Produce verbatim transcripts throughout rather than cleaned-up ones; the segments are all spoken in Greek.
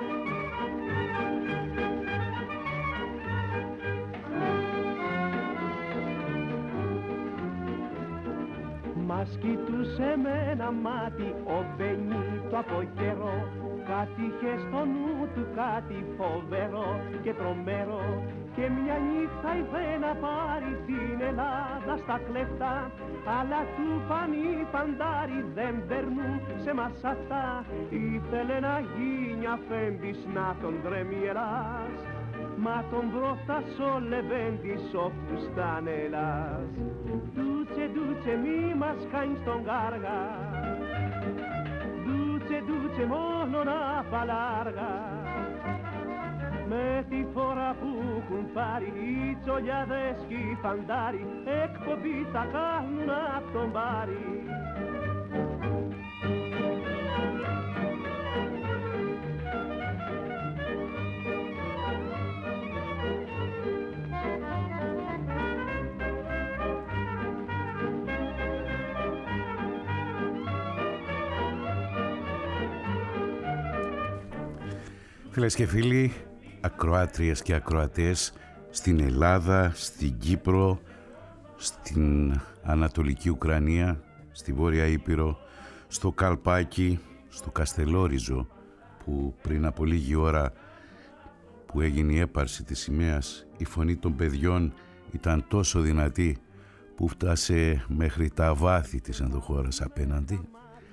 Μας κοιτούσε με ένα μάτι ο Μπενίτο από καιρό. Κάτι είχε στο νου του, κάτι φοβερό και τρομερό. Και μια νύχτα είπε να πάρει την Ελλάδα στα κλεφτά. Αλλά του πανί φαντάρι δεν περνούν σε μας αυτά. Ήθελε να γίνει αφέντης να τον τρεμιεράς. Μα τον μπρόφτασε ο Λεβέντης ο φουστανέλας. Ντούτσε, ντούτσε, μη μας κάνεις τον κάργα. Ντούτσε, ντούτσε, μόνο να παλάργα. Με τη φορά που έχουν πάρει οι τσολιάδες κι οι φαντάροι, εκπομπή θα κάνουν απ' τον Πάρη. Φίλες και φίλοι, ακροάτριες και ακροατές στην Ελλάδα, στην Κύπρο, στην Ανατολική Ουκρανία, στη Βόρεια Ήπειρο, στο Καλπάκι, στο Καστελόριζο, που πριν από λίγη ώρα που έγινε η έπαρση της σημαίας, η φωνή των παιδιών ήταν τόσο δυνατή που φτάσε μέχρι τα βάθη της ενδοχώρας απέναντι.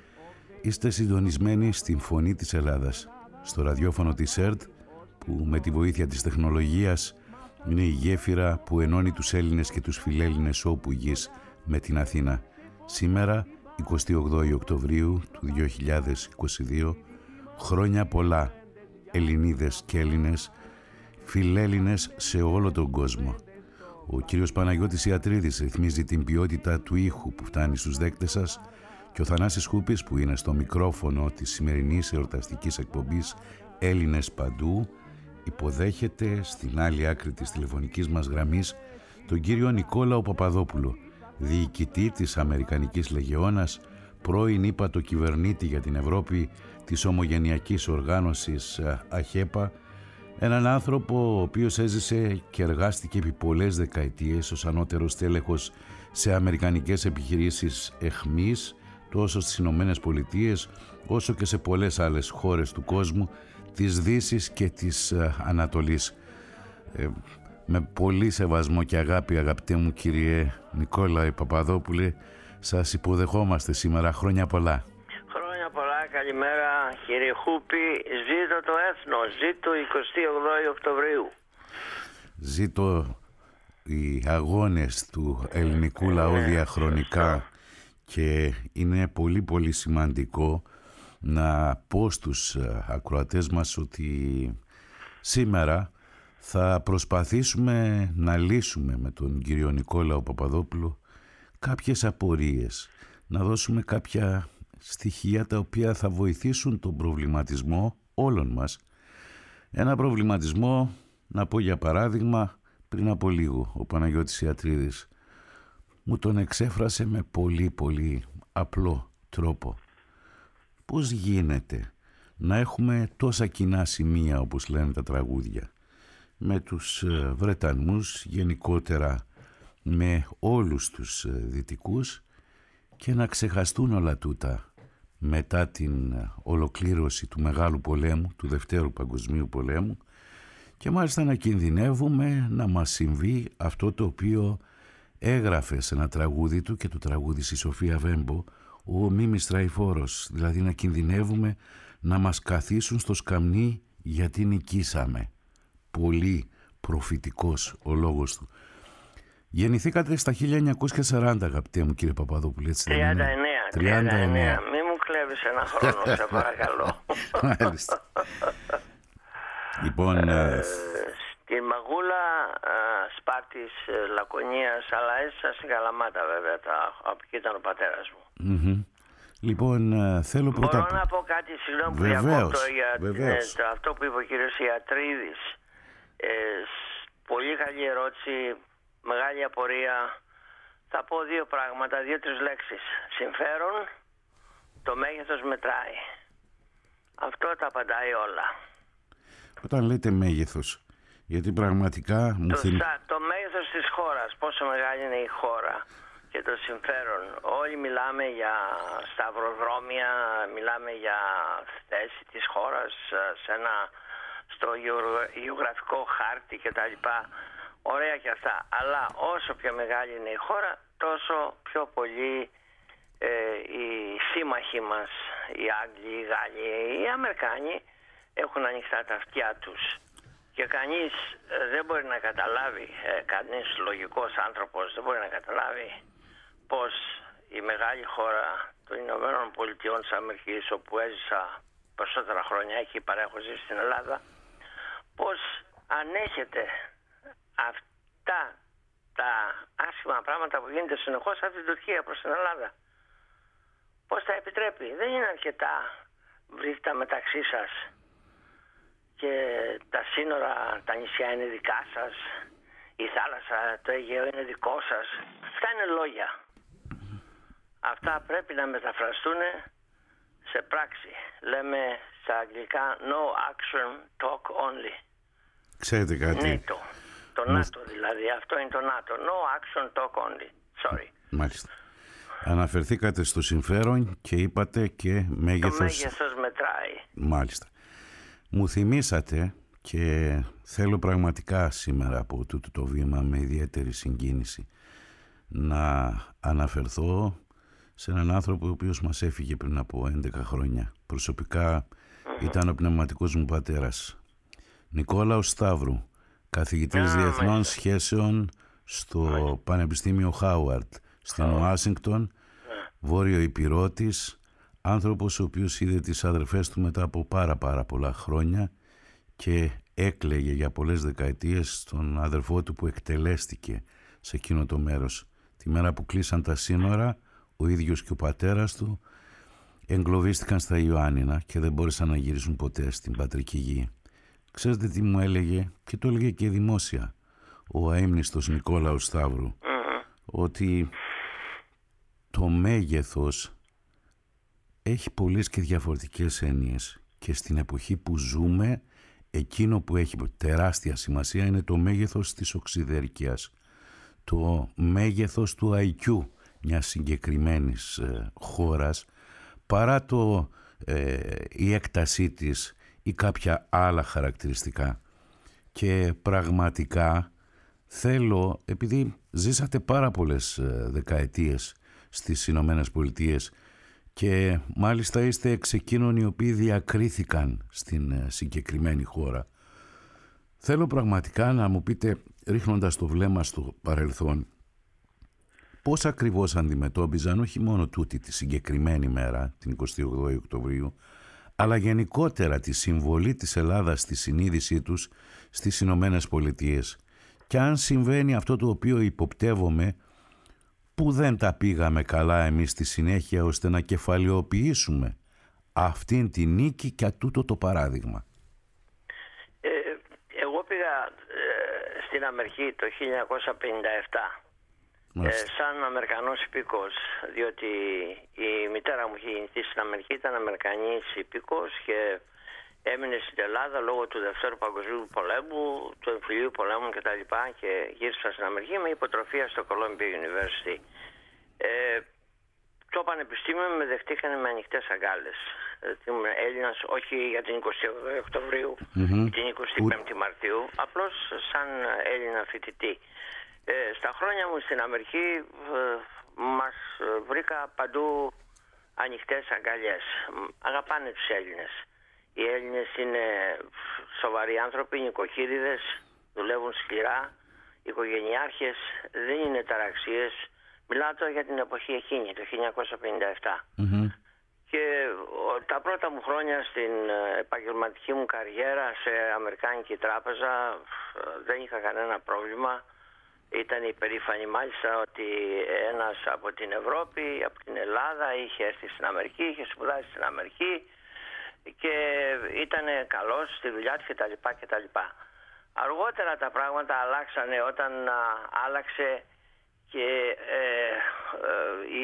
Είστε συντονισμένοι στην Φωνή της Ελλάδας, στο ραδιόφωνο της ΕΡΤ, που με τη βοήθεια της τεχνολογίας είναι η γέφυρα που ενώνει τους Έλληνες και τους φιλέλληνες όπου γης με την Αθήνα. Σήμερα, εικοστή όγδοη Οκτωβρίου του δύο χιλιάδες είκοσι δύο, χρόνια πολλά, Ελληνίδες και Έλληνες, φιλέλληνες σε όλο τον κόσμο. Ο κύριος Παναγιώτης Ιατρίδης ρυθμίζει την ποιότητα του ήχου που φτάνει στους δέκτες σας και ο Θανάσης Χούπης, που είναι στο μικρόφωνο της σημερινής εορταστικής εκπομπής Έλληνες Παντού, υποδέχεται στην άλλη άκρη της τηλεφωνικής μας γραμμής τον κύριο Νικόλαο Παπαδόπουλο, διοικητή της Αμερικανικής Λεγεώνας, πρώην ύπατο κυβερνήτη για την Ευρώπη της Ομογενειακής Οργάνωσης ΑΧΕΠΑ, έναν άνθρωπο ο οποίος έζησε και εργάστηκε επί πολλές δεκαετίες ως ανώτερος τέλεχος σε αμερικανικές επιχειρήσεις εχμής, τόσο στις Ηνωμένες Πολιτείες όσο και σε πολλές άλλες χώρες του κόσμου, της Δύσης και της ε, Ανατολής. Ε, με πολύ σεβασμό και αγάπη, αγαπητέ μου κύριε Νικόλαε Παπαδόπουλε, σας υποδεχόμαστε σήμερα. Χρόνια πολλά. Χρόνια πολλά, καλημέρα κύριε Χούπη. Ζήτω το έθνος, ζήτω εικοστή όγδοη Οκτωβρίου. Ζήτω οι αγώνες του ελληνικού λαού διαχρονικά. Και είναι πολύ πολύ σημαντικό να πω στους ακροατές μας ότι σήμερα θα προσπαθήσουμε να λύσουμε με τον κύριο Νικόλαο Παπαδόπουλο κάποιες απορίες, να δώσουμε κάποια στοιχεία τα οποία θα βοηθήσουν τον προβληματισμό όλων μας. Ένα προβληματισμό, να πω για παράδειγμα, πριν από λίγο ο Παναγιώτης Ιατρίδης μου τον εξέφρασε με πολύ πολύ απλό τρόπο. Πώς γίνεται να έχουμε τόσα κοινά σημεία, όπως λένε τα τραγούδια, με τους Βρετανούς, γενικότερα με όλους τους δυτικούς, και να ξεχαστούν όλα τούτα μετά την ολοκλήρωση του Μεγάλου Πολέμου, του Δευτέρου Παγκοσμίου Πολέμου, και μάλιστα να κινδυνεύουμε να μας συμβεί αυτό το οποίο έγραφε σε ένα τραγούδι του, και το τραγούδι η Σοφία Βέμπο, ο Μίμης Τραϊφόρος, δηλαδή να κινδυνεύουμε να μας καθίσουν στο σκαμνί γιατί νικήσαμε. Πολύ προφητικός ο λόγος του. Γεννηθήκατε στα χίλια εννιακόσια σαράντα, αγαπητέ μου κύριε Παπαδόπουλε, έτσι δεν είναι? τριάντα εννέα. τριάντα εννέα. Μη μου κλέβεις ένα χρόνο, σε παρακαλώ. Μάλιστα. Λοιπόν, ε, στην Μαγούλα, ε, Σπάρτης, ε, Λακωνίας, αλλά έζησα στην Καλαμάτα βέβαια, τα, από εκεί ήταν ο πατέρας μου. Mm-hmm. Λοιπόν, ε, θέλω πρώτα... Μπορώ να πω κάτι, συγγνώμη που διακόπτω για ε, το, αυτό που είπε ο κύριος Ιατρίδης. Ε, πολύ καλή ερώτηση, μεγάλη απορία. Θα πω δύο πράγματα, δύο-τρεις λέξεις. Συμφέρον, το μέγεθος μετράει. Αυτό τα απαντάει όλα. Όταν λέτε μέγεθος, γιατί πραγματικά μου το, θυμ... το μέγεθος της χώρας, πόσο μεγάλη είναι η χώρα και το συμφέρον. Όλοι μιλάμε για σταυροδρόμια, μιλάμε για θέση της χώρας σε ένα, στο γεωγραφικό χάρτη κτλ. Ωραία και αυτά. Αλλά όσο πιο μεγάλη είναι η χώρα, τόσο πιο πολύ ε, οι σύμμαχοι μας, οι Άγγλοι, οι Γάλλοι, οι Αμερικάνοι έχουν ανοιχτά τα αυτιά τους. Και κανείς ε, δεν μπορεί να καταλάβει, ε, κανείς λογικός άνθρωπος δεν μπορεί να καταλάβει πως η μεγάλη χώρα των Ηνωμένων Πολιτειών της Αμερικής, όπου έζησα περισσότερα χρόνια εκεί παρά έχω ζήσει στην Ελλάδα, πως ανέχεται αυτά τα άσχημα πράγματα που γίνεται συνεχώς από την Τουρκία προς την Ελλάδα. Πώς τα επιτρέπει? Δεν είναι αρκετά βρίσκεται μεταξύ σας και τα σύνορα, τα νησιά είναι δικά σας, η θάλασσα, το Αιγαίο είναι δικό σας. Αυτά είναι λόγια. Αυτά πρέπει να μεταφραστούν σε πράξη. Λέμε στα αγγλικά no action, talk only. Ξέρετε κάτι? NATO. Το Μ... ΝΑΤΟ δηλαδή. Αυτό είναι το ΝΑΤΟ. No action, talk only. Sorry. Μάλιστα. Αναφερθήκατε στο συμφέρον και είπατε και μέγεθος... Το μέγεθος μετράει. Μάλιστα. Μου θυμήσατε και θέλω πραγματικά σήμερα από τούτο το βήμα με ιδιαίτερη συγκίνηση να αναφερθώ σε έναν άνθρωπο ο οποίος μας έφυγε πριν από έντεκα χρόνια. Προσωπικά mm-hmm. ήταν ο πνευματικός μου πατέρας. Νικόλαος Σταύρου, καθηγητής yeah, διεθνών μάλιστα. σχέσεων στο μάλιστα. Πανεπιστήμιο Χάουαρντ στην Ουάσιγκτον, yeah. Βόρειο Ηπειρώτης, άνθρωπος ο οποίος είδε τις αδερφές του μετά από πάρα πάρα πολλά χρόνια και έκλαιγε για πολλές δεκαετίες τον αδερφό του που εκτελέστηκε σε εκείνο το μέρος. Τη μέρα που κλείσαν τα σύνορα, ο ίδιος και ο πατέρας του εγκλωβίστηκαν στα Ιωάννινα και δεν μπόρεσαν να γυρίσουν ποτέ στην πατρική γη. Ξέρετε τι μου έλεγε, και το έλεγε και δημόσια ο αείμνηστος Νικόλαος Σταύρου, mm-hmm. ότι το μέγεθος έχει πολλές και διαφορετικές έννοιες και στην εποχή που ζούμε εκείνο που έχει τεράστια σημασία είναι το μέγεθος της οξυδέρκειας, το μέγεθος του άι κιου μιας συγκεκριμένης ε, χώρας παρά το, ε, η έκτασή της ή κάποια άλλα χαρακτηριστικά. Και πραγματικά θέλω, επειδή ζήσατε πάρα πολλές ε, δεκαετίες στις Ηνωμένες Πολιτείες και μάλιστα είστε εξ εκείνων οι οποίοι διακρίθηκαν στην ε, συγκεκριμένη χώρα, θέλω πραγματικά να μου πείτε, ρίχνοντας το βλέμμα στο παρελθόν, πώς ακριβώς αντιμετώπιζαν όχι μόνο τούτη τη συγκεκριμένη μέρα, την εικοστή όγδοη Οκτωβρίου, αλλά γενικότερα τη συμβολή της Ελλάδας στη συνείδησή τους στις Ηνωμένες Πολιτείες. Και αν συμβαίνει αυτό το οποίο υποπτεύομαι, που δεν τα πήγαμε καλά εμείς στη συνέχεια ώστε να κεφαλαιοποιήσουμε αυτήν τη νίκη και τούτο το παράδειγμα. Ε, εγώ πήγα ε, στην Αμερική το χίλια εννιακόσια πενήντα επτά. Ε, σαν Αμερικανός υπήκος, διότι η μητέρα μου είχε γεννηθεί στην Αμερική, ήταν Αμερικανής υπήκος και έμεινε στην Ελλάδα λόγω του Δευτέρου Παγκοσμίου Πολέμου, του Εμφυλίου Πολέμου κτλ. Και γύρισα στην Αμερική με υποτροφία στο Columbia University. Ε, το πανεπιστήμιο με δεχτήκανε με ανοιχτές αγκάλες. Ήμουν Έλληνας όχι για την εικοστή όγδοη Οκτωβρίου mm-hmm. ή την εικοστή πέμπτη Μαρτίου, απλώς σαν Έλληνα φοιτητή. Ε, στα χρόνια μου στην Αμερική ε, μας βρήκα παντού ανοιχτές αγκαλιές. Αγαπάνε τους Έλληνες. Οι Έλληνες είναι σοβαροί άνθρωποι, νοικοκύριδες, δουλεύουν σκληρά, οικογενειάρχες, δεν είναι ταραξίες. Μιλάω τώρα για την εποχή εκείνη, το χίλια εννιακόσια πενήντα επτά. Mm-hmm. Και ο, τα πρώτα μου χρόνια στην επαγγελματική μου καριέρα σε Αμερικάνικη τράπεζα δεν είχα κανένα πρόβλημα. Ήταν υπερήφανη μάλιστα ότι ένας από την Ευρώπη, από την Ελλάδα είχε έρθει στην Αμερική, είχε σπουδάσει στην Αμερική και ήταν καλός στη δουλειά του κτλ. κτλ. Αργότερα τα πράγματα αλλάξανε όταν α, άλλαξε και ε, ε, οι,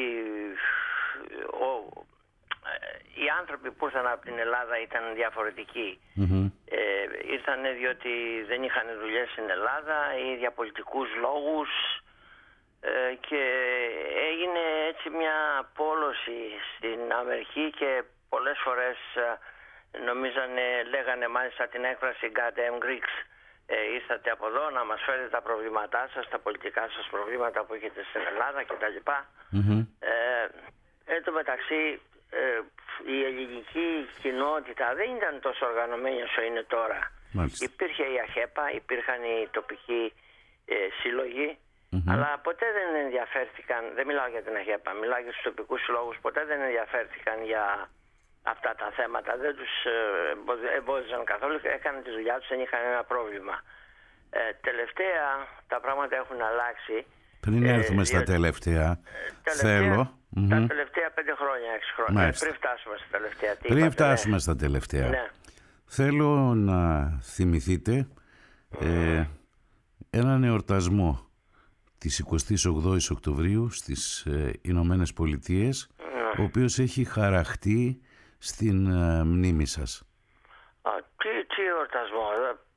ο, ε, οι άνθρωποι που ήρθαν από την Ελλάδα ήταν διαφορετικοί. Mm-hmm. Ε, ήρθαν διότι δεν είχαν δουλειές στην Ελλάδα ή για πολιτικούς λόγους, ε, και έγινε έτσι μια πόλωση στην Αμερική και πολλές φορές ε, νομίζανε, λέγανε μάλιστα την έκφραση «Goddamn Greeks». Ε, ήρθατε από εδώ να μας φέρετε τα προβλήματά σας, τα πολιτικά σας προβλήματα που έχετε στην Ελλάδα κτλ. Mm-hmm. Ε, εν τω μεταξύ ε, η ελληνική κοινότητα δεν ήταν τόσο οργανωμένη όσο είναι τώρα. Μάλιστα. Υπήρχε η ΑΧΕΠΑ, υπήρχαν οι τοπικοί ε, σύλλογοι, mm-hmm. αλλά ποτέ δεν ενδιαφέρθηκαν, δεν μιλάω για την ΑΧΕΠΑ, μιλάω για τους τοπικούς συλλόγους, ποτέ δεν ενδιαφέρθηκαν για αυτά τα θέματα, δεν τους εμπόδιζαν καθόλου, έκαναν τη δουλειά τους, δεν είχαν ένα πρόβλημα. Ε, τελευταία τα πράγματα έχουν αλλάξει. Πριν έρθουμε ε, στα διότι, τελευταία, τελευταία, θέλω... Τα mm-hmm. τελευταία πέντε χρόνια, έξι χρόνια, ε, πριν φτάσουμε στα τελευταία. Τι πριν είπατε, φτάσουμε ναι. στα τελευταία, ναι. θέλω να θυμηθείτε ε, έναν εορτασμό της εικοστής ογδόης Οκτωβρίου στις ε, Ηνωμένες Πολιτείες, mm. ο οποίος έχει χαραχτεί στην uh, μνήμη σας. Α, τι, τι εορτασμό,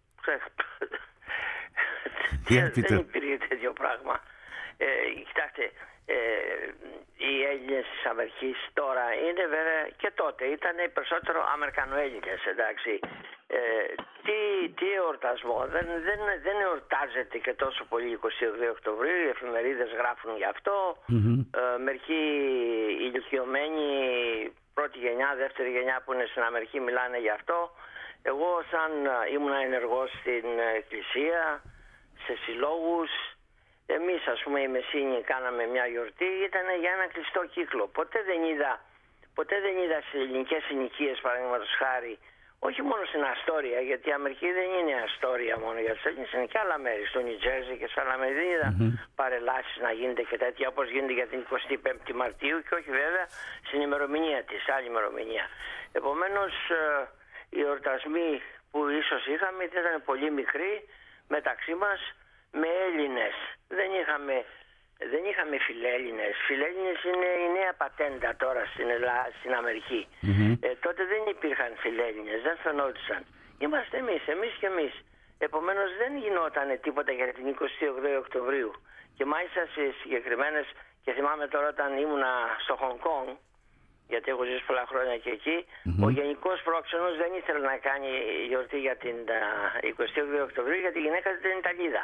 δεν υπήρχε τέτοιο πράγμα. Ε, κοιτάξτε, ε, οι Έλληνες της Αμερικής τώρα είναι βέβαια, και τότε ήταν περισσότερο Αμερικανοέλληνες, εντάξει. Ε, τι, τι εορτασμό, δεν, δεν, δεν εορτάζεται και τόσο πολύ εικοστή ογδόη Οκτωβρίου, οι εφημερίδες γράφουν γι' αυτό, mm-hmm. ε, μερικοί ηλικιωμένοι, πρώτη γενιά, δεύτερη γενιά που είναι στην Αμερική μιλάνε γι' αυτό. Εγώ σαν ήμουν ενεργός στην εκκλησία, σε συλλόγους, εμείς ας πούμε οι Μεσσίνοι κάναμε μια γιορτή, ήταν για ένα κλειστό κύκλο. Ποτέ δεν είδα, ποτέ δεν είδα σε ελληνικές συνοικίες, παραδείγματος χάρη, όχι μόνο στην Αστόρια, γιατί η Αμερική δεν είναι Αστόρια μόνο για τους Έλληνες, είναι και άλλα μέρη, στο Νιου Τζέρζι και σε άλλα μέρη. Δεν είδα mm-hmm. παρελάσεις να γίνεται και τέτοια όπως γίνεται για την εικοστή πέμπτη Μαρτίου και όχι βέβαια στην ημερομηνία της, άλλη ημερομηνία. Επομένως οι εορτασμοί που ίσως είχαμε ήταν πολύ μικροί μεταξύ μας με Έλληνες. Δεν είχαμε, δεν είχαμε φιλέλληνες. Φιλέλληνες είναι η νέα πατέντα τώρα στην, Ελλάδα, στην Αμερική. Mm-hmm. Ε, τότε δεν υπήρχαν φιλέλληνες, δεν φαινόντουσαν. Είμαστε εμείς, εμείς και εμείς. Επομένως δεν γινόταν τίποτα για την εικοστή ογδόη Οκτωβρίου. Και μάλιστα σε συγκεκριμένες, και θυμάμαι τώρα όταν ήμουνα στο Χονγκ Κονγκ, γιατί έχω ζήσει πολλά χρόνια και εκεί, mm-hmm. ο γενικός πρόξενος δεν ήθελε να κάνει γιορτή για την εικοστή ογδόη Οκτωβρίου γιατί η γυναίκα του ήταν Ιταλίδα.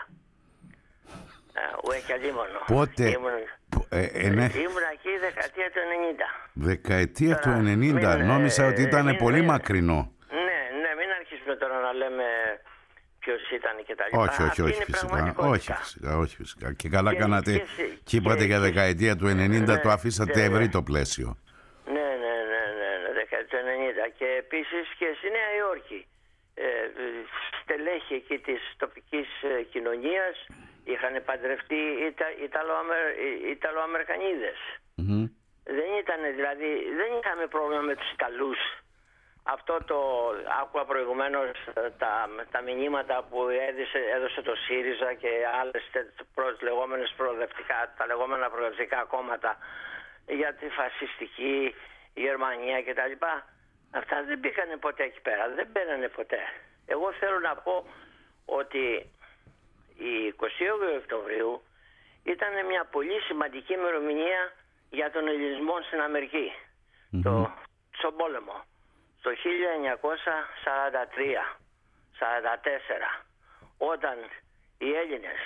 Πότε ήμουν, ε, ε, ναι. ήμουν εκεί δεκαετία του ενενήντα. Δεκαετία του ενενήντα, μην, νόμιζα ε, ότι ήταν μην, πολύ μην, μακρινό. Ναι, ναι, μην αρχίσουμε τώρα να λέμε ποιος ήταν και τα λοιπά. Όχι, όχι, όχι φυσικά, όχι φυσικά, όχι φυσικά. Και καλά και, κάνατε και, και, και είπατε και, για δεκαετία του ενενήντα, ναι, το αφήσατε ναι, ευρύ το πλαίσιο. Ναι, ναι, ναι, ναι, ναι, δεκαετία του ενενήντα. Και επίσης και στη Νέα Υόρκη, ε, στελέχη εκεί της τοπικής ε, κοινωνίας, είχαν παντρευτεί Ιτα, Ιταλοαμερ, Ιταλοαμερικανίδες. Mm-hmm. Δεν ήταν, δηλαδή, δεν είχαμε πρόβλημα με τους Ιταλούς. Αυτό το άκουγα προηγουμένως τα, τα μηνύματα που έδωσε, έδωσε το ΣΥΡΙΖΑ και άλλες προ, λεγόμενες προοδευτικά, τα λεγόμενα προοδευτικά κόμματα για τη φασιστική Γερμανία κτλ. Αυτά δεν πήγανε ποτέ εκεί πέρα, δεν μπαίνανε ποτέ. Εγώ θέλω να πω ότι η εικοστή όγδοη Οκτωβρίου ήταν μια πολύ σημαντική ημερομηνία για τον ελληνισμό στην Αμερική, mm-hmm. το, στον πόλεμο, το χίλια εννιακόσια σαράντα τρία σαράντα τέσσερα, όταν οι Έλληνες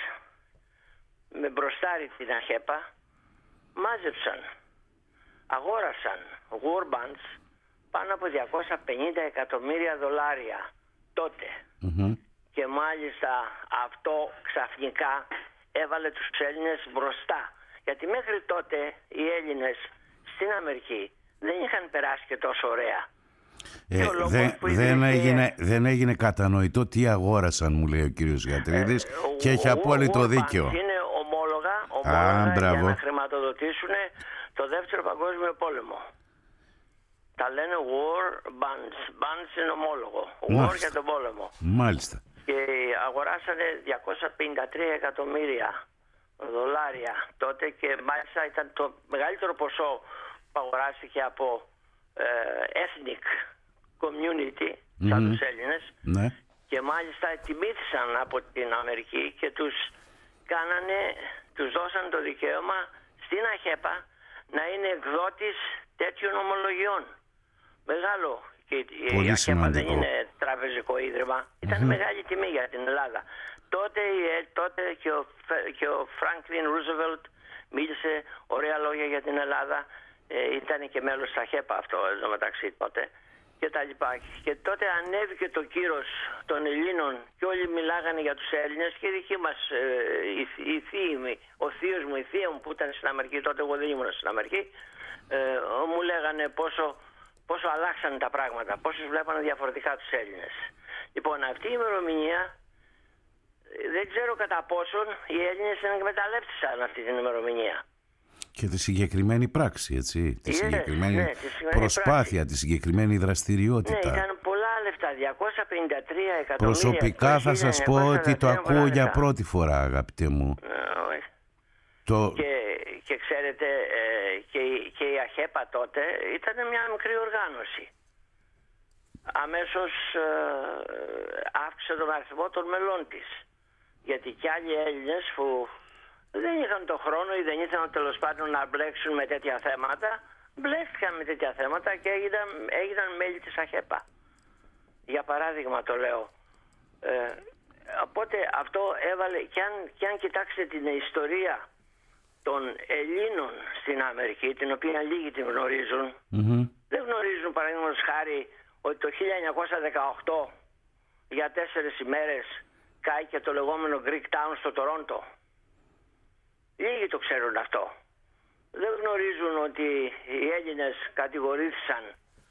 με μπροστάρι την ΑΧΕΠΑ μάζεψαν, αγόρασαν war bonds πάνω από διακόσια πενήντα εκατομμύρια δολάρια τότε. Mm-hmm. Και μάλιστα αυτό ξαφνικά έβαλε τους Έλληνες μπροστά. Γιατί μέχρι τότε οι Έλληνες στην Αμερική δεν είχαν περάσει και τόσο ωραία. Ε, δεν, δεν, έγινε, δεν έγινε κατανοητό τι αγόρασαν, μου λέει ο κύριος Γιατρίδης, ε, και έχει απόλυτο δίκιο. Είναι ομόλογα, ομόλογα Α, για να χρηματοδοτήσουν το δεύτερο παγκόσμιο πόλεμο. Τα λένε war bonds. Bonds είναι ομόλογο. War Μάλιστα. για τον πόλεμο. Μάλιστα. Και αγοράσανε διακόσια πενήντα τρία εκατομμύρια δολάρια τότε και μάλιστα ήταν το μεγαλύτερο ποσό που αγοράστηκε από ε, ethnic community, σαν mm-hmm. τους Έλληνες. Ναι. και μάλιστα τιμήθησαν από την Αμερική και τους κάνανε, τους δώσαν το δικαίωμα στην ΑΧΕΠΑ να είναι εκδότης τέτοιων ομολογιών. Μεγάλο. Και η ΑΧΕΠΑ δεν είναι τραπεζικό ίδρυμα. Ήταν mm-hmm. μεγάλη τιμή για την Ελλάδα. Τότε, τότε και ο, και ο Φράνκλιν Ρούζεβελτ μίλησε ωραία λόγια για την Ελλάδα. Ε, ήταν και μέλος της ΑΧΕΠΑ αυτό εδώ μεταξύ τότε. Και, τα λοιπά. Και τότε ανέβηκε το κύρος των Ελλήνων και όλοι μιλάγανε για τους Έλληνες και οι δικοί μας ε, οι, οι θείοι μου, ο θείος μου, η θεία μου που ήταν στην Αμερική, τότε εγώ δεν ήμουν στην Αμερική, ε, μου λέγανε πόσο, πόσο αλλάξανε τα πράγματα, πόσο βλέπανε διαφορετικά τους Έλληνες. Λοιπόν, αυτή η ημερομηνία δεν ξέρω κατά πόσον οι Έλληνες εκμεταλλεύτησαν αυτή την ημερομηνία. Και τη συγκεκριμένη πράξη, έτσι, τη yes, συγκεκριμένη ναι, τη συγκεκριμένη προσπάθεια, πράξη. Τη συγκεκριμένη δραστηριότητα. Ναι, ήταν πολλά λεφτά, διακόσια πενήντα τρία εκατομμύρια. Προσωπικά θα σας πω ότι το ακούω για πρώτη φορά, αγαπητέ μου. No, το... και, και ξέρετε, ε, και, και η ΑΧΕΠΑ τότε ήταν μια μικρή οργάνωση. Αμέσως ε, αύξησε τον αριθμό των μελών της. Γιατί κι άλλοι Έλληνες που δεν είχαν το χρόνο ή δεν ήθελαν τέλος πάντων να μπλέξουν με τέτοια θέματα, μπλέξαν με τέτοια θέματα και έγιναν, έγιναν μέλη της ΑΧΕΠΑ. Για παράδειγμα το λέω. Ε, οπότε αυτό έβαλε, και αν, και αν κοιτάξετε την ιστορία των Ελλήνων στην Αμερική, την οποία λίγοι την γνωρίζουν, mm-hmm. δεν γνωρίζουν παραδείγματος χάρη ότι το χίλια εννιακόσια δεκαοκτώ για τέσσερις ημέρες κάηκε το λεγόμενο Greek Town στο Τορόντο. Λίγοι το ξέρουν αυτό. Δεν γνωρίζουν ότι οι Έλληνες κατηγορήθησαν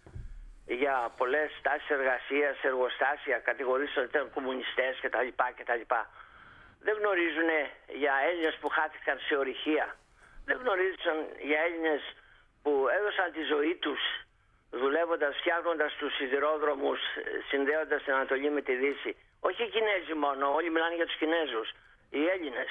για πολλές τάσεις εργασίας, εργοστάσια, κατηγορήθησαν κομμουνιστές κτλ. κτλ. Δεν γνωρίζουν για Έλληνες που χάθηκαν σε ορυχεία. Δεν γνωρίζουν για Έλληνες που έδωσαν τη ζωή τους δουλεύοντας, φτιάχνοντας τους σιδηρόδρομους, συνδέοντας την Ανατολή με τη Δύση. Όχι οι Κινέζοι μόνο, όλοι μιλάνε για τους Κινέζους. Οι Έλληνες.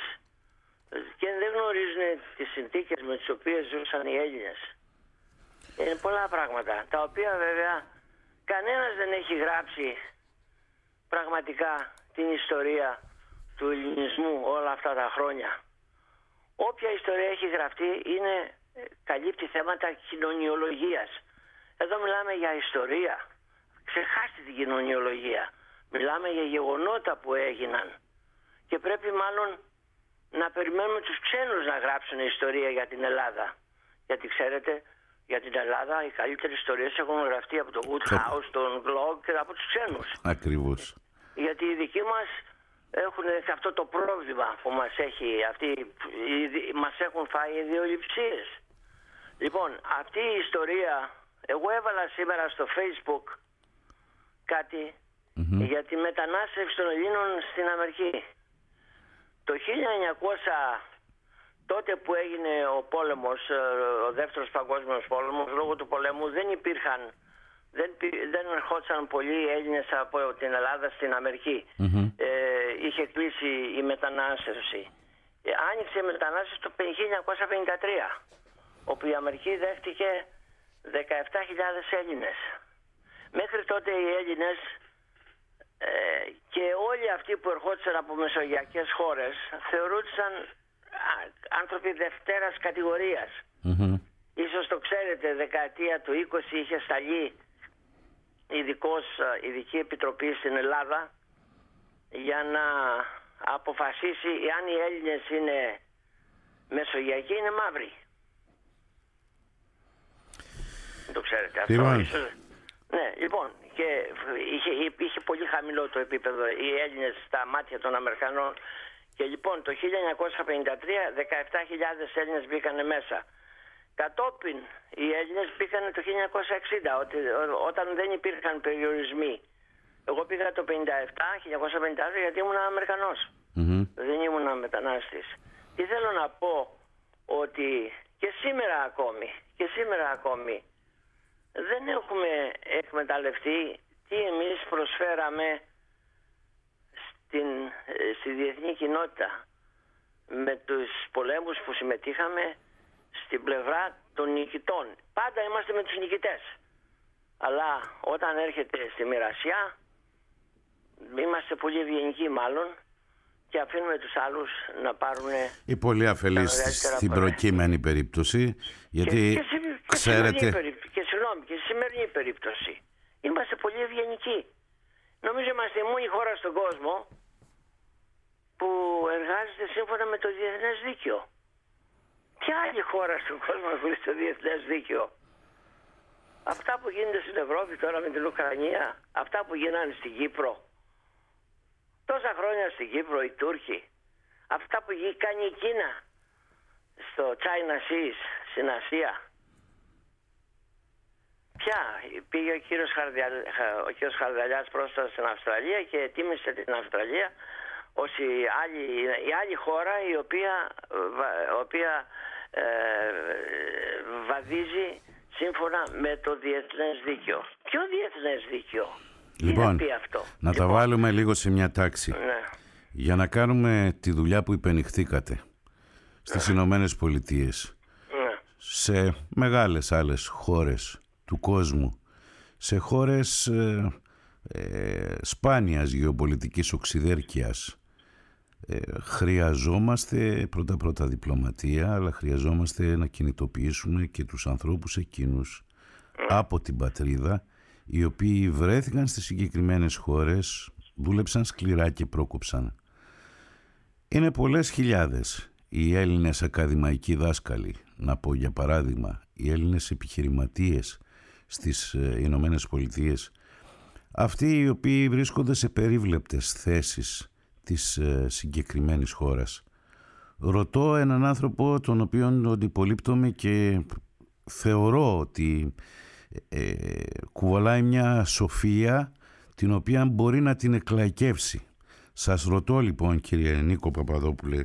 Και δεν γνωρίζουν τις συνθήκες με τις οποίες ζούσαν οι Έλληνες. Είναι πολλά πράγματα, τα οποία βέβαια κανένας δεν έχει γράψει πραγματικά την ιστορία του ελληνισμού όλα αυτά τα χρόνια. Όποια ιστορία έχει γραφτεί είναι, καλύπτει θέματα κοινωνιολογίας. Εδώ μιλάμε για ιστορία. Ξεχάστε την κοινωνιολογία. Μιλάμε για γεγονότα που έγιναν. Και πρέπει μάλλον να περιμένουμε τους ξένους να γράψουν ιστορία για την Ελλάδα. Γιατί ξέρετε, για την Ελλάδα οι καλύτερες ιστορίες έχουν γραφτεί από τον Woodhouse, τον Glogg και από τους ξένους. Ακριβώς. Γιατί οι δικοί μας έχουν αυτό το πρόβλημα που μας έχει, αυτοί, μας έχουν φάει οι ιδεολειψίες. Λοιπόν, αυτή η ιστορία, εγώ έβαλα σήμερα στο Facebook κάτι mm-hmm. για τη μετανάστευση των Ελλήνων στην Αμερική. Το χίλια εννιακόσια, τότε που έγινε ο πόλεμος, ο δεύτερος παγκόσμιος πόλεμος, λόγω του πολέμου δεν υπήρχαν, δεν, δεν ερχόντουσαν πολλοί Έλληνες από την Ελλάδα στην Αμερική. Mm-hmm. Ε, είχε κλείσει η μετανάστευση. Ε, άνοιξε η μετανάστευση το χίλια εννιακόσια πενήντα τρία, όπου η Αμερική δέχτηκε δεκαεπτά χιλιάδες Έλληνες. Μέχρι τότε οι Έλληνες ε, και όλοι αυτοί που ερχόντουσαν από μεσογειακές χώρες θεωρούνταν άνθρωποι δευτέρας κατηγορίας. Mm-hmm. Ίσως το ξέρετε, δεκαετία του είκοσι είχε σταλεί ειδικός, ειδική επιτροπή στην Ελλάδα για να αποφασίσει εάν οι Έλληνες είναι μεσογειακοί ή είναι μαύροι. Το ξέρετε αυτό. Ίσως... Ναι, λοιπόν, και είχε, είχε πολύ χαμηλό το επίπεδο οι Έλληνες στα μάτια των Αμερικανών. Και λοιπόν το χίλια εννιακόσια πενήντα τρία δεκαεπτά χιλιάδες Έλληνες μπήκανε μέσα. Κατόπιν οι Έλληνες μπήκαν το χίλια εννιακόσια εξήντα, όταν δεν υπήρχαν περιορισμοί. Εγώ πήγα το χίλια εννιακόσια πενήντα τρία γιατί ήμουν Αμερικανός. Mm-hmm. Δεν ήμουν μετανάστης. Και θέλω να πω ότι και σήμερα ακόμη, και σήμερα ακόμη δεν έχουμε εκμεταλλευτεί τι εμείς προσφέραμε στην, στη διεθνή κοινότητα με τους πολέμους που συμμετείχαμε στην πλευρά των νικητών. Πάντα είμαστε με τους νικητές. Αλλά όταν έρχεται στη μοιρασιά είμαστε πολύ ευγενικοί μάλλον και αφήνουμε τους άλλους να πάρουν... Οι πολύ αφελείς στην προκείμενη περίπτωση, γιατί και, και, και, ξέρετε... Και, και συγγνώμη, και στη σημερινή περίπτωση. Είμαστε πολύ ευγενικοί. Νομίζω είμαστε η μόνη χώρα στον κόσμο που εργάζεται σύμφωνα με το διεθνές δίκαιο. Ποια άλλη χώρα στον κόσμο χωρίς το διεθνές δίκαιο? Αυτά που γίνονται στην Ευρώπη τώρα με την Ουκρανία, αυτά που γίνανε στην Κύπρο, τόσα χρόνια στην Κύπρο οι Τούρκοι, αυτά που κάνει η Κίνα στο China Seas, στην Ασία. Πια πήγε ο κύριος, Χαρδια... ο κύριος Χαρδαλιάς πρόσφατα στην Αυστραλία και τίμησε την Αυστραλία ως η άλλη, η άλλη χώρα η οποία, η οποία ε, βαδίζει σύμφωνα με το διεθνές δίκαιο. Ποιο διεθνές δίκαιο? Λοιπόν, πει αυτό? να λοιπόν, τα βάλουμε λίγο σε μια τάξη. Ναι. Για να κάνουμε τη δουλειά που υπενηχθήκατε στις Ηνωμένες Πολιτείες, ναι. σε μεγάλες άλλες χώρες του κόσμου, σε χώρες ε, ε, σπάνιας γεωπολιτικής οξυδέρκειας, ε, χρειαζόμαστε πρώτα πρώτα διπλωματία, αλλά χρειαζόμαστε να κινητοποιήσουμε και τους ανθρώπους εκείνους από την πατρίδα, οι οποίοι βρέθηκαν στις συγκεκριμένες χώρες, δούλεψαν σκληρά και πρόκοψαν. Είναι πολλές χιλιάδες οι Έλληνες ακαδημαϊκοί δάσκαλοι, να πω για παράδειγμα, οι Έλληνες επιχειρηματίες στις Ηνωμένες Πολιτείες, αυτοί οι οποίοι βρίσκονται σε περίβλεπτες θέσεις της συγκεκριμένης χώρας. Ρωτώ έναν άνθρωπο τον οποίον αντιπολείπτομαι και θεωρώ ότι ε, κουβαλάει μια σοφία την οποία μπορεί να την εκλαϊκεύσει. Σας ρωτώ λοιπόν, κύριε Νίκο Παπαδόπουλε,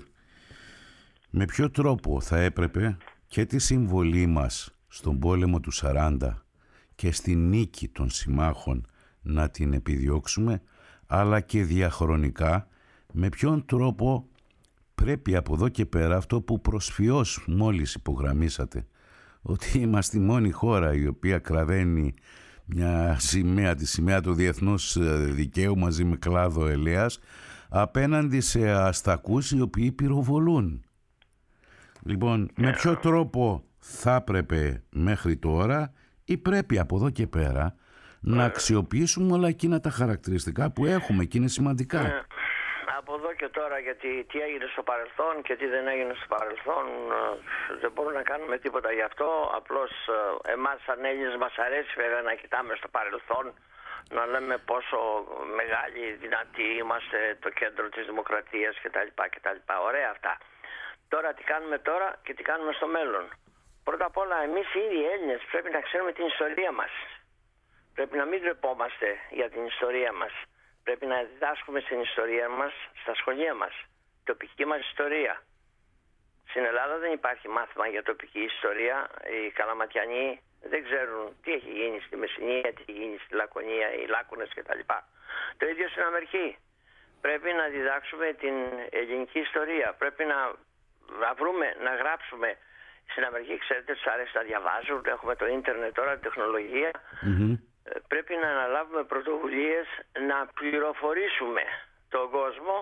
με ποιο τρόπο θα έπρεπε και τη συμβολή μας στον πόλεμο του σαράντα και στη νίκη των συμμάχων να την επιδιώξουμε, αλλά και διαχρονικά με ποιον τρόπο πρέπει από εδώ και πέρα αυτό που προσφιώς μόλις υπογραμμίσατε, ότι είμαστε η μόνη χώρα η οποία κραδένει μια σημαία, τη σημαία του διεθνούς δικαίου μαζί με κλάδο ελέας, απέναντι σε αστακούς οι οποίοι πυροβολούν. Λοιπόν, με ποιο τρόπο θα έπρεπε μέχρι τώρα ή πρέπει από εδώ και πέρα να αξιοποιήσουμε όλα εκείνα τα χαρακτηριστικά που έχουμε και είναι σημαντικά? Από εδώ και τώρα, γιατί τι έγινε στο παρελθόν και τι δεν έγινε στο παρελθόν, δεν μπορούμε να κάνουμε τίποτα γι' αυτό. Απλώς εμάς σαν Έλληνες μας αρέσει βέβαια να κοιτάμε στο παρελθόν, να λέμε πόσο μεγάλοι, δυνατοί είμαστε, το κέντρο της δημοκρατίας κτλ. κτλ. Ωραία αυτά. Τώρα τι κάνουμε τώρα και τι κάνουμε στο μέλλον? Πρώτα απ' όλα εμείς οι ίδιοι Έλληνες πρέπει να ξέρουμε την ιστορία μας. Πρέπει να μην ντρεπόμαστε για την ιστορία μας. Πρέπει να διδάσκουμε στην ιστορία μας, στα σχολεία μας, τοπική μας ιστορία. Στην Ελλάδα δεν υπάρχει μάθημα για τοπική ιστορία. Οι Καλαματιανοί δεν ξέρουν τι έχει γίνει στη Μεσσηνία, τι έχει γίνει στη Λακωνία, οι Λάκωνες κτλ. Το ίδιο στην Αμερική. Πρέπει να διδάξουμε την ελληνική ιστορία. Πρέπει να, να βρούμε, να γράψουμε. Στην Αμερική, ξέρετε, τους αρέσει να διαβάζουν. Έχουμε το ίντερνετ τώρα, τεχνολογία. Mm-hmm. Πρέπει να αναλάβουμε πρωτοβουλίες να πληροφορήσουμε τον κόσμο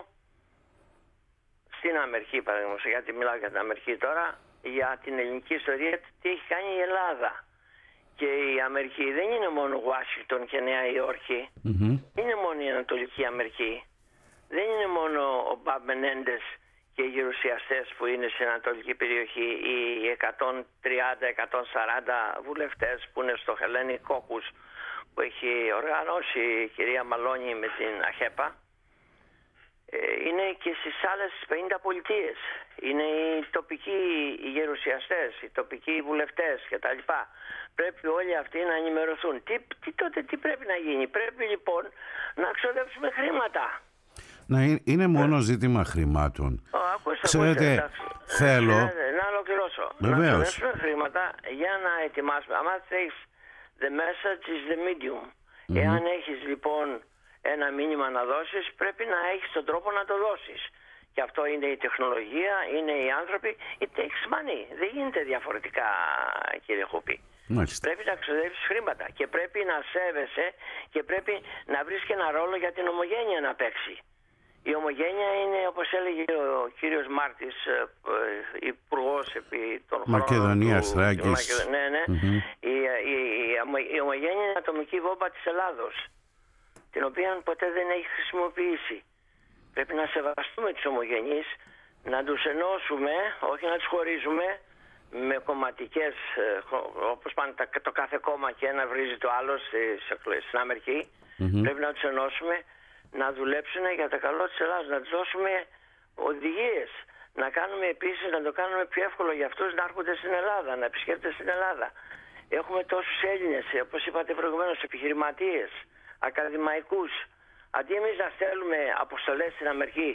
στην Αμερική, παραδείγματος, γιατί μιλάω για την Αμερική τώρα, για την ελληνική ιστορία, τι έχει κάνει η Ελλάδα. Και η Αμερική δεν είναι μόνο Ουάσιγκτον και Νέα Υόρκη, mm-hmm. είναι μόνο η Ανατολική Αμερική. Δεν είναι μόνο ο Μπαμπ Μενέντες και οι γερουσιαστές που είναι στην Ανατολική περιοχή, οι εκατόν τριάντα με εκατόν σαράντα βουλευτές που είναι στο Hellenic Caucus που έχει οργανώσει η κυρία Μαλώνη με την ΑΧΕΠΑ. Είναι και στις άλλες πενήντα πολιτείες. Είναι οι τοπικοί οι γερουσιαστές, οι τοπικοί βουλευτές κτλ. Πρέπει όλοι αυτοί να ενημερωθούν. Τι, τι τότε τι πρέπει να γίνει? Πρέπει λοιπόν να ξοδέψουμε χρήματα. Να είναι μόνο ζήτημα χρημάτων. Oh, ακούστε, Ξέρετε, ακούστε, θέλω... Να ολοκληρώσω. Βεβαίως. Να ξοδέψουμε χρήματα για να ετοιμάσουμε. Αν θέλεις, the message is the medium. Mm-hmm. Εάν έχεις λοιπόν ένα μήνυμα να δώσεις, πρέπει να έχεις τον τρόπο να το δώσεις. Και αυτό είναι η τεχνολογία, είναι οι άνθρωποι. It takes money. Δεν γίνεται διαφορετικά, κύριε Χούπη. Μάλιστα. Πρέπει να ξοδεύεις χρήματα και πρέπει να σέβεσαι και πρέπει να βρεις και ένα ρόλο για την ομογένεια να παίξει. Η ομογένεια είναι, όπως έλεγε ο κύριος Μάρτης, υπουργός επί των χρόνων Μακεδονίας, του... Θράκης. Μακεδο... Ναι, ναι. Mm-hmm. Η, η, η, η ομογένεια είναι η ατομική βόμβα της Ελλάδος, την οποία ποτέ δεν έχει χρησιμοποιήσει. Πρέπει να σεβαστούμε τους ομογενείς, να τους ενώσουμε, όχι να τους χωρίζουμε με κομματικές, όπως πάνε το κάθε κόμμα και ένα βρίζει το άλλο στην Αμερική. Mm-hmm. Πρέπει να τους ενώσουμε, να δουλέψουν για το καλό της Ελλάδας, να τους δώσουμε οδηγίες, να κάνουμε επίσης, να το κάνουμε πιο εύκολο για αυτούς να έρχονται στην Ελλάδα, να επισκέπτονται στην Ελλάδα. Έχουμε τόσους Έλληνες, όπως είπατε προηγουμένως, επιχειρηματίες, ακαδημαϊκούς. Αντί εμείς να στέλνουμε αποστολές στην Αμερική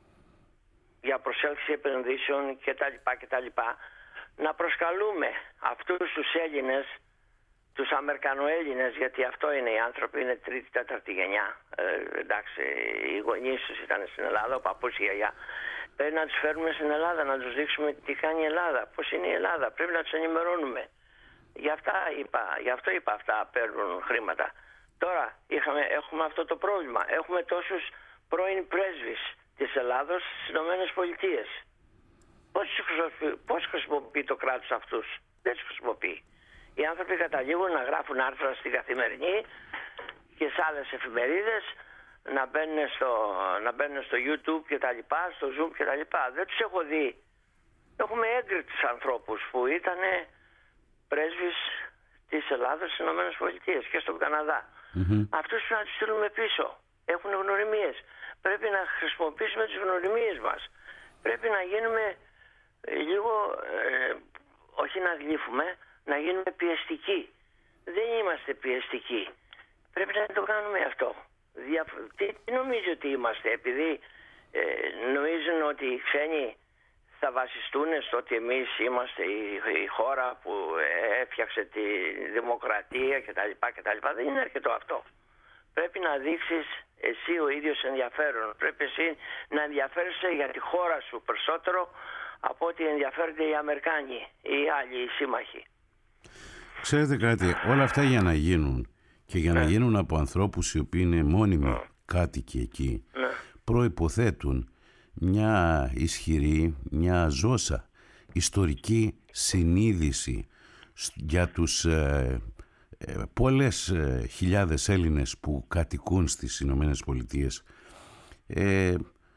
για προσέλκυση επενδύσεων κτλ, κτλ, να προσκαλούμε αυτούς τους Έλληνες, τους Αμερικανοέλληνες, γιατί αυτό είναι οι άνθρωποι, είναι τρίτη, τέταρτη γενιά. Ε, εντάξει, οι γονείς τους ήταν στην Ελλάδα, ο παππούς, η γιαγιά. Πρέπει να τους φέρουμε στην Ελλάδα, να τους δείξουμε τι κάνει η Ελλάδα, πώς είναι η Ελλάδα. Πρέπει να τους ενημερώνουμε. Γι' αυτά είπα, γι' αυτό είπα αυτά παίρνουν χρήματα. Τώρα είχαμε, έχουμε αυτό το πρόβλημα. Έχουμε τόσους πρώην πρέσβεις της Ελλάδος στις Ηνωμένες Πολιτείες. Πώς, πώς χρησιμοποιεί το κράτος αυτούς? Δεν τους χρησιμοποιεί. Οι άνθρωποι καταλήγουν να γράφουν άρθρα στην Καθημερινή και σε άλλες εφημερίδες, να μπαίνουν στο, να μπαίνουν στο YouTube και τα λοιπά, στο Zoom και τα λοιπά. Δεν τους έχω δει. Έχουμε έγκριτους ανθρώπους που ήταν πρέσβεις της Ελλάδας στις Ηνωμένες Πολιτείες και στον Καναδά. Mm-hmm. Αυτούς πρέπει να τους στείλουμε πίσω. Έχουν γνωριμίες. Πρέπει να χρησιμοποιήσουμε τις γνωριμίες μας. Πρέπει να γίνουμε λίγο, ε, όχι να γλύφουμε, να γίνουμε πιεστικοί. Δεν είμαστε πιεστικοί. Πρέπει να το κάνουμε αυτό. Διαφ... Τι, τι νομίζω ότι είμαστε? Επειδή ε, νομίζουν ότι οι ξένοι θα βασιστούν στο ότι εμείς είμαστε η, η χώρα που έφτιαξε τη δημοκρατία κτλ. κτλ. Δεν είναι αρκετό αυτό. Πρέπει να δείξεις εσύ ο ίδιος ενδιαφέρον. Πρέπει εσύ να ενδιαφέρεσαι για τη χώρα σου περισσότερο από ότι ενδιαφέρονται οι Αμερικάνοι ή οι άλλοι οι σύμμαχοι. Ξέρετε κάτι, όλα αυτά για να γίνουν και για ναι. να γίνουν από ανθρώπους οι οποίοι είναι μόνιμοι ναι. κάτοικοι εκεί, ναι. προϋποθέτουν μια ισχυρή, μια ζώσα ιστορική συνείδηση για τους ε, ε, πολλές ε, χιλιάδες Έλληνες που κατοικούν στις Ηνωμένες Πολιτείες ε,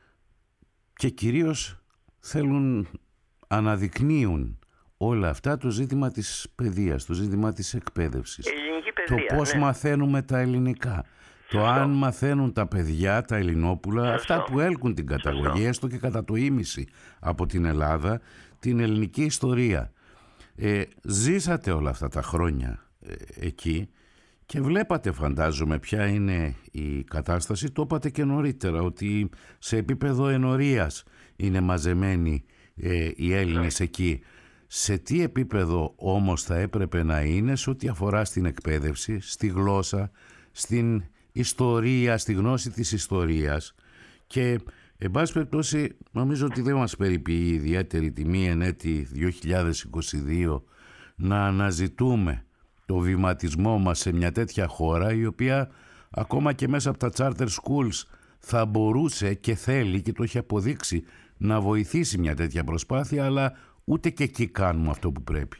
και κυρίως θέλουν, αναδεικνύουν όλα αυτά το ζήτημα της παιδείας, το ζήτημα της εκπαίδευσης, παιδεία, το πώς ναι. μαθαίνουμε τα ελληνικά. Το Σωστό. Αν μαθαίνουν τα παιδιά, τα Ελληνόπουλα, Σωστό. Αυτά που έλκουν την καταγωγή, έστω και κατά το ίμιση από την Ελλάδα, την ελληνική ιστορία. Ε, ζήσατε όλα αυτά τα χρόνια ε, εκεί και βλέπατε, φαντάζομαι, ποια είναι η κατάσταση. Το είπατε και νωρίτερα, ότι σε επίπεδο ενορίας είναι μαζεμένοι ε, οι Έλληνες εκεί. Σε τι επίπεδο όμως θα έπρεπε να είναι σε ό,τι αφορά στην εκπαίδευση, στη γλώσσα, στην ιστορία, στη γνώση της ιστορίας? Και εν πάση περιπτώσει νομίζω ότι δεν μας περιποιεί ιδιαίτερη τιμή εν έτη δύο χιλιάδες είκοσι δύο να αναζητούμε το βηματισμό μας σε μια τέτοια χώρα, η οποία ακόμα και μέσα από τα charter schools θα μπορούσε και θέλει και το έχει αποδείξει να βοηθήσει μια τέτοια προσπάθεια, αλλά ούτε και εκεί κάνουμε αυτό που πρέπει.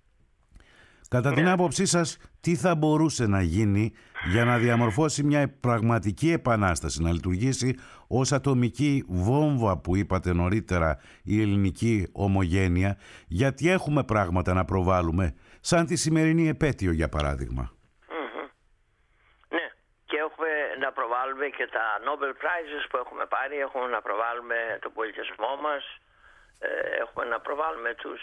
Κατά την άποψή σας, τι θα μπορούσε να γίνει για να διαμορφώσει μια πραγματική επανάσταση, να λειτουργήσει ως ατομική βόμβα που είπατε νωρίτερα η ελληνική ομογένεια, γιατί έχουμε πράγματα να προβάλλουμε, σαν τη σημερινή επέτειο για παράδειγμα. Mm-hmm. Ναι, και έχουμε να προβάλλουμε και τα Nobel Prizes που έχουμε πάρει, έχουμε να προβάλλουμε τον πολιτισμό μας, έχουμε να προβάλλουμε τους...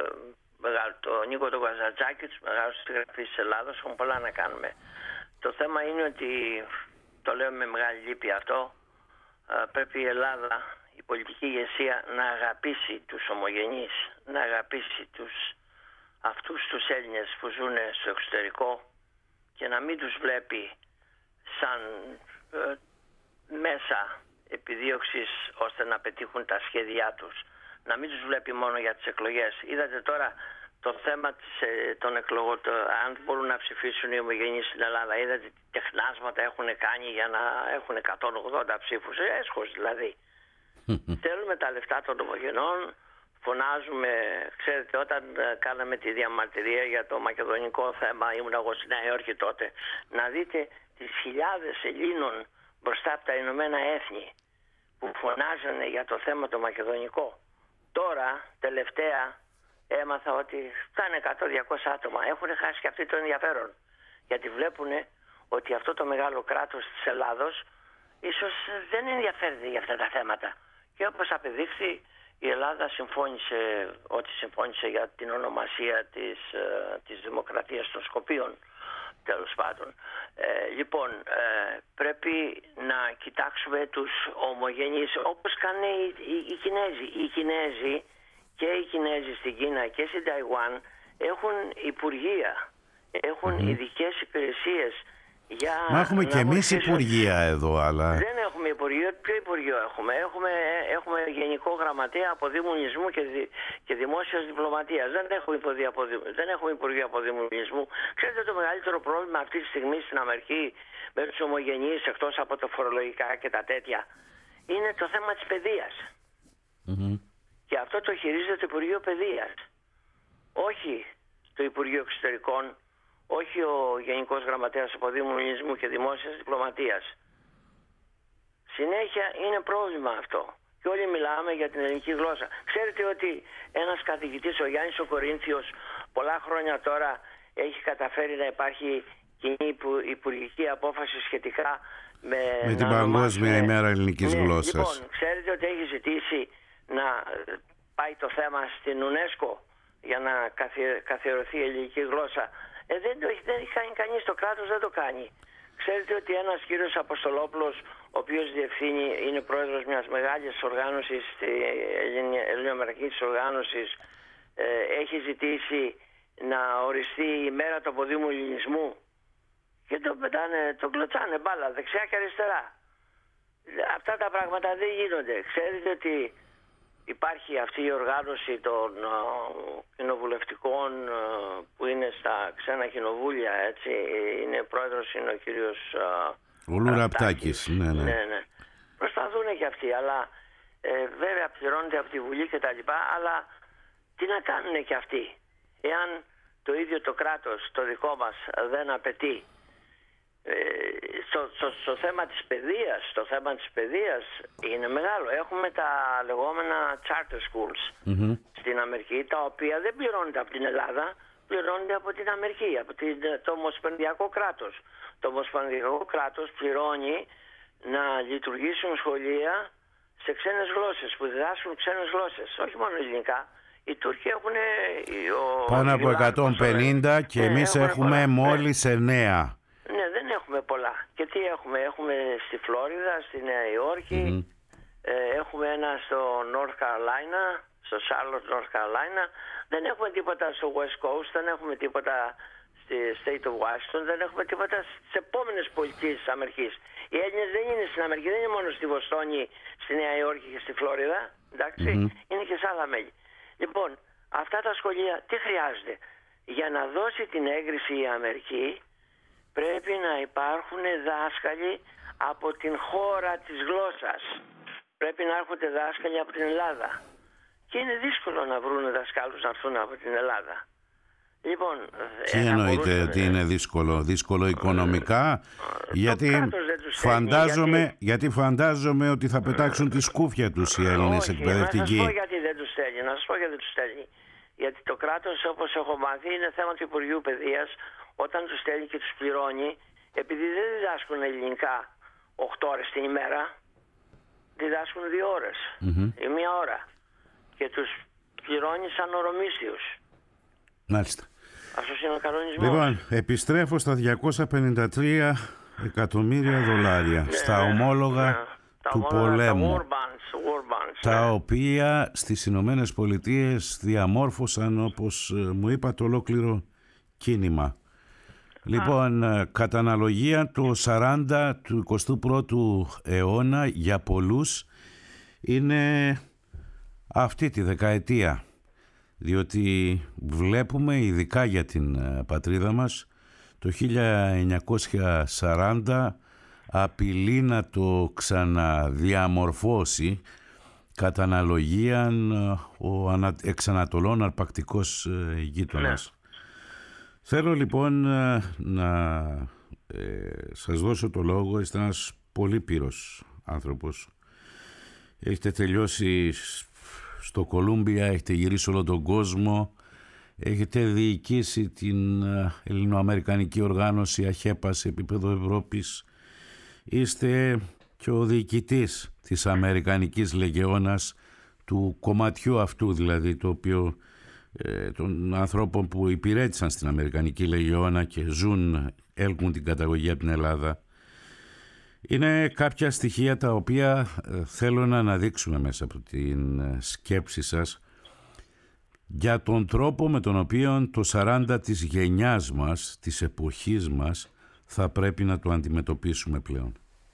το Νίκο τον Καζαντζάκη, τους μεγάλους συγγραφείς της Ελλάδος, έχουν πολλά να κάνουμε. Το θέμα είναι ότι, το λέω με μεγάλη λύπη αυτό, πρέπει η Ελλάδα, η πολιτική ηγεσία, να αγαπήσει τους ομογενείς, να αγαπήσει τους, αυτούς τους Έλληνες που ζουν στο εξωτερικό και να μην τους βλέπει σαν ε, μέσα επιδίωξης ώστε να πετύχουν τα σχέδιά τους. Να μην τους βλέπει μόνο για τις εκλογές. Είδατε τώρα το θέμα της, των εκλογών, το, αν μπορούν να ψηφίσουν οι ομογενείς στην Ελλάδα. Είδατε τι τεχνάσματα έχουν κάνει για να έχουν εκατόν ογδόντα ψήφους, έσχος δηλαδή. Θέλουμε τα λεφτά των ομογενών, φωνάζουμε. Ξέρετε, όταν κάναμε τη διαμαρτυρία για το μακεδονικό θέμα, ήμουν εγώ στη Νέα Υόρκη τότε, να δείτε τις χιλιάδες Ελλήνων μπροστά από τα Ηνωμένα Έθνη που φωνάζανε για το θέμα το μακεδονικό. Τώρα, τελευταία, έμαθα ότι θα είναι εκατό με διακόσια άτομα. Έχουν χάσει και αυτοί το ενδιαφέρον. Γιατί βλέπουν ότι αυτό το μεγάλο κράτος της Ελλάδος ίσως δεν ενδιαφέρεται για αυτά τα θέματα. Και όπως απεδείχθη, η Ελλάδα συμφώνησε ότι συμφώνησε για την ονομασία της, της Δημοκρατίας των Σκοπίων, τέλος πάντων. Ε, λοιπόν, ε, πρέπει να κοιτάξουμε τους ομογενείς, όπως κάνουν οι, οι, οι Κινέζοι. Οι Κινέζοι και οι Κινέζοι στην Κίνα και στην Ταϊουάν έχουν υπουργεία, έχουν mm-hmm. ειδικές υπηρεσίες. Για Μα έχουμε και εμείς υπουργεία εδώ, αλλά... Δεν έχουμε υπουργείο. Ποιο υπουργείο έχουμε? Έχουμε, έχουμε Γενικό Γραμματέα Αποδημονισμού και, δι, και Δημόσιας Διπλωματίας. Δεν έχουμε, αποδη, δεν έχουμε Υπουργείο Αποδημονισμού. Ξέρετε το μεγαλύτερο πρόβλημα αυτή τη στιγμή στην Αμερική με τους ομογενείς, εκτός από τα φορολογικά και τα τέτοια, είναι το θέμα της παιδείας. Mm-hmm. Και αυτό το χειρίζεται το Υπουργείο Παιδείας. Όχι το Υπουργείο Εξωτερικών, όχι ο Γενικός Γραμματέας Αποδημονισμού και Δημόσιας Διπλωματίας. Συνέχεια είναι πρόβλημα αυτό. Και όλοι μιλάμε για την ελληνική γλώσσα. Ξέρετε ότι ένας καθηγητής, ο Γιάννης ο Κορίνθιος, πολλά χρόνια τώρα έχει καταφέρει να υπάρχει κοινή υπουργική απόφαση σχετικά με, με την Παγκόσμια ημέρα ελληνικής ναι, γλώσσας. Λοιπόν, ξέρετε ότι έχει ζητήσει να πάει το θέμα στην UNESCO για να καθιερωθεί η ελληνική γλώσσα. Ε, δεν, το, δεν έχει κάνει κανείς, το κράτος δεν το κάνει. Ξέρετε ότι ένας κύριος Αποστολόπουλος, ο οποίος διευθύνει, είναι πρόεδρος μιας μεγάλης οργάνωσης, ελληνοαμερικανικής οργάνωσης, ε, έχει ζητήσει να οριστεί η μέρα του αποδήμου ελληνισμού και τον πετάνε, τον κλωτσάνε μπάλα δεξιά και αριστερά. Αυτά τα πράγματα δεν γίνονται. Ξέρετε ότι υπάρχει αυτή η οργάνωση των uh, κοινοβουλευτικών uh, που είναι στα ξένα κοινοβούλια, έτσι, είναι πρόεδρος, είναι ο κύριος uh, ο Λουραπτάκης, ναι, ναι. ναι, ναι. Προσπαθούν και αυτοί, αλλά ε, βέβαια πληρώνονται από τη Βουλή και τα λοιπά, αλλά τι να κάνουν και αυτοί, εάν το ίδιο το κράτος, το δικό μας, δεν απαιτεί. Στο, στο, στο θέμα της παιδείας, το θέμα της παιδείας είναι μεγάλο. Έχουμε τα λεγόμενα charter schools mm-hmm. στην Αμερική, τα οποία δεν πληρώνονται από την Ελλάδα, πληρώνονται από την Αμερική, από την, το Ομοσπονδιακό κράτος. Το Ομοσπονδιακό κράτος πληρώνει να λειτουργήσουν σχολεία σε ξένες γλώσσες, που διδάσκουν ξένες γλώσσες, όχι μόνο ελληνικά. Οι Τούρκοι έχουν πάνω από εκατόν πενήντα και ναι, εμείς έχουμε πολλά. Μόλις εννέα. Ναι, δεν έχουμε πολλά. Και τι έχουμε? Έχουμε στη Φλόριδα, στη Νέα Υόρκη, mm-hmm. ε, έχουμε ένα στο North Carolina, στο Charlotte, North Carolina. Δεν έχουμε τίποτα στο West Coast, δεν έχουμε τίποτα στη State of Washington, δεν έχουμε τίποτα στις επόμενες πολιτείες της Αμερικής. Οι Έλληνες δεν είναι στην Αμερική, δεν είναι μόνο στη Βοστόνη, στη Νέα Υόρκη και στη Φλόριδα, εντάξει, mm-hmm. είναι και σε άλλα μέλη. Λοιπόν, αυτά τα σχολεία τι χρειάζεται? Για να δώσει την έγκριση η Αμερική, πρέπει να υπάρχουν δάσκαλοι από την χώρα της γλώσσας. Πρέπει να έρχονται δάσκαλοι από την Ελλάδα. Και είναι δύσκολο να βρουν δασκάλους να έρθουν από την Ελλάδα. Λοιπόν, τι εννοείτε μπορούν... ότι είναι δύσκολο? Δύσκολο οικονομικά? γιατί, φαντάζομαι, γιατί... γιατί φαντάζομαι ότι θα πετάξουν τη σκούφια τους οι Έλληνες εκπαιδευτικοί. Να σας πω γιατί δεν τους στέλνει. Να σας πω γιατί δεν τους στέλνει. Γιατί το κράτος, όπως έχω μάθει, είναι θέμα του Υπουργείου Παιδείας. Όταν τους στέλνει και τους πληρώνει, επειδή δεν διδάσκουν ελληνικά οκτώ ώρες την ημέρα, διδάσκουν δύο ώρες mm-hmm. ή μία ώρα. Και τους πληρώνει σαν ορομίσθιους. Μάλιστα. Αυτός είναι ο κανονισμός. Λοιπόν, επιστρέφω στα διακόσια πενήντα τρία εκατομμύρια δολάρια, ναι, στα ομόλογα ναι, του τα πολέμου, τα war bonds, war bonds, τα ναι. οποία στις Ηνωμένες Πολιτείες διαμόρφωσαν, όπως μου είπα, το ολόκληρο κίνημα. Λοιπόν, Α. κατά αναλογία το σαράντα του εικοστού πρώτου αιώνα για πολλούς είναι αυτή τη δεκαετία. διότι βλέπουμε ειδικά για την πατρίδα μας το χίλια εννιακόσια σαράντα απειλεί να το ξαναδιαμορφώσει κατά αναλογία ο εξανατολών αρπακτικός γείτονας. Ναι. Θέλω λοιπόν να ε, σας δώσω το λόγο. Είστε ένας πολύ πύρος άνθρωπος. Έχετε τελειώσει στο Κολούμπια, έχετε γυρίσει όλο τον κόσμο, έχετε διοικήσει την ελληνοαμερικανική οργάνωση ΑΧΕΠΑ σε επίπεδο Ευρώπης. Είστε και ο διοικητής της Αμερικανικής Λεγεώνας, του κομματιού αυτού δηλαδή, το οποίο ε, των ανθρώπων που υπηρέτησαν στην Αμερικανική Λεγεώνα και ζουν, έλκουν την καταγωγή από την Ελλάδα. Είναι κάποια στοιχεία τα οποία ε, θέλω να αναδείξουμε μέσα από την ε, σκέψη σας για τον τρόπο με τον οποίο το σαράντα της γενιάς μας, της εποχής μας, θα πρέπει να το αντιμετωπίσουμε πλέον.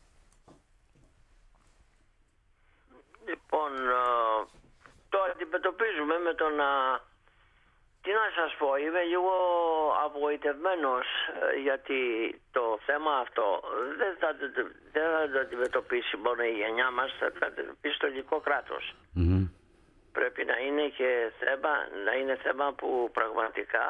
Λοιπόν, το αντιμετωπίζουμε με το να... Τι να σας πω, είμαι λίγο απογοητευμένος, γιατί το θέμα αυτό δεν θα, δεν θα το αντιμετωπίσει μόνο η γενιά μας, θα το αντιμετωπίσει το ελληνικό κράτος. Mm-hmm. Πρέπει να είναι και θέμα, να είναι θέμα που πραγματικά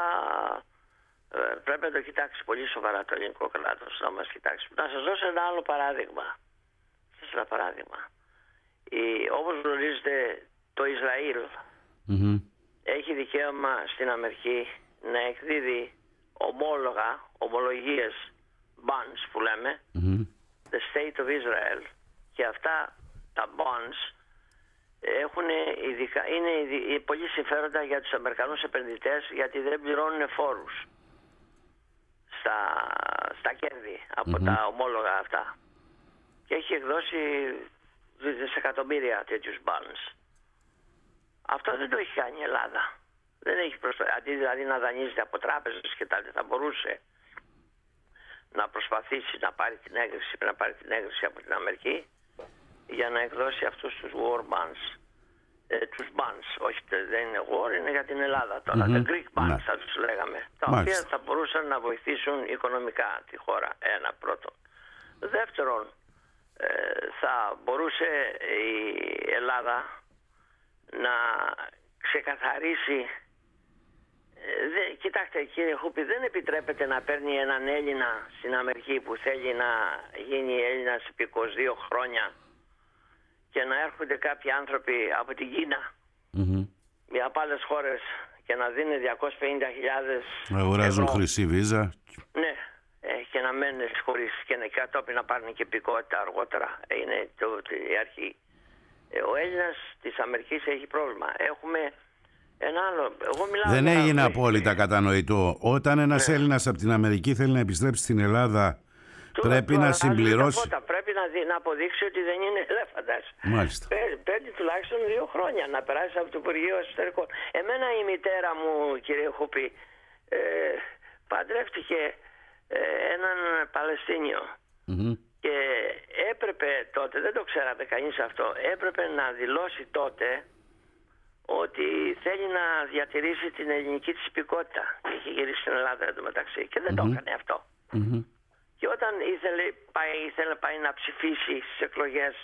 πρέπει να το κοιτάξει πολύ σοβαρά το ελληνικό κράτος, να μας κοιτάξει. Να σας δώσω ένα άλλο παράδειγμα. Σας ένα παράδειγμα. Η, όπως γνωρίζετε, το Ισραήλ mm-hmm. έχει δικαίωμα στην Αμερική να εκδίδει ομόλογα, ομολογίες, bonds που λέμε, mm-hmm. the State of Israel, και αυτά τα bonds έχουν ειδικά, είναι πολύ συμφέροντα για τους Αμερικανούς επενδυτές, γιατί δεν πληρώνουν φόρους στα, στα κέρδη από mm-hmm. τα ομόλογα αυτά, και έχει εκδώσει δισεκατομμύρια τέτοιους bonds. Αυτό δεν το έχει κάνει η Ελλάδα. Δεν έχει προσπαθήσει, αντί δηλαδή να δανείζεται από τράπεζες και τα θα μπορούσε να προσπαθήσει να πάρει την έγκριση, να πάρει την έγκριση από την Αμερική για να εκδώσει αυτούς τους war bonds. Ε, τους bonds, όχι δεν είναι war, είναι για την Ελλάδα τώρα. Mm-hmm. The Greek bonds θα τους λέγαμε. Τα Μάλιστα. οποία θα μπορούσαν να βοηθήσουν οικονομικά τη χώρα. Ένα πρώτο. Δεύτερον, ε, θα μπορούσε η Ελλάδα να ξεκαθαρίσει. Ε, δε, κοιτάξτε κύριε Χούπη, δεν επιτρέπεται να παίρνει έναν Έλληνα στην Αμερική που θέλει να γίνει Έλληνας επί είκοσι δύο χρόνια και να έρχονται κάποιοι άνθρωποι από την Κίνα mm-hmm. ή από άλλες χώρες και να δίνουν διακόσιες πενήντα χιλιάδες να αγοράζουν χρυσή βίζα. Ναι, ε, και να μένουν χωρίς και να κατόπιν να πάρουν και υπηκότητα αργότερα. Είναι το, το, η αρχή. Ο Έλληνας της Αμερικής έχει πρόβλημα. Έχουμε ένα άλλο. Εγώ μιλάω. Δεν έγινε απόλυτα κατανοητό. Όταν ένας ναι. Έλληνας από την Αμερική θέλει να επιστρέψει στην Ελλάδα, του, πρέπει του, να συμπληρώσει. Πρέπει να, δει, να αποδείξει ότι δεν είναι ελέφαντας. Μάλιστα. Παίρνει τουλάχιστον δύο χρόνια να περάσει από το Υπουργείο Εσωτερικών. Εμένα η μητέρα μου, κύριε Χούπη, ε, παντρεύτηκε ε, έναν Παλαιστίνιο. Mm-hmm. Και έπρεπε τότε, δεν το ξέρατε κανείς αυτό, έπρεπε να δηλώσει τότε ότι θέλει να διατηρήσει την ελληνική της υπηκότητα. Είχε γυρίσει στην Ελλάδα εντωμεταξύ και δεν mm-hmm. το έκανε αυτό. Mm-hmm. Και όταν ήθελε, πάει, ήθελε να πάει να ψηφίσει στις εκλογές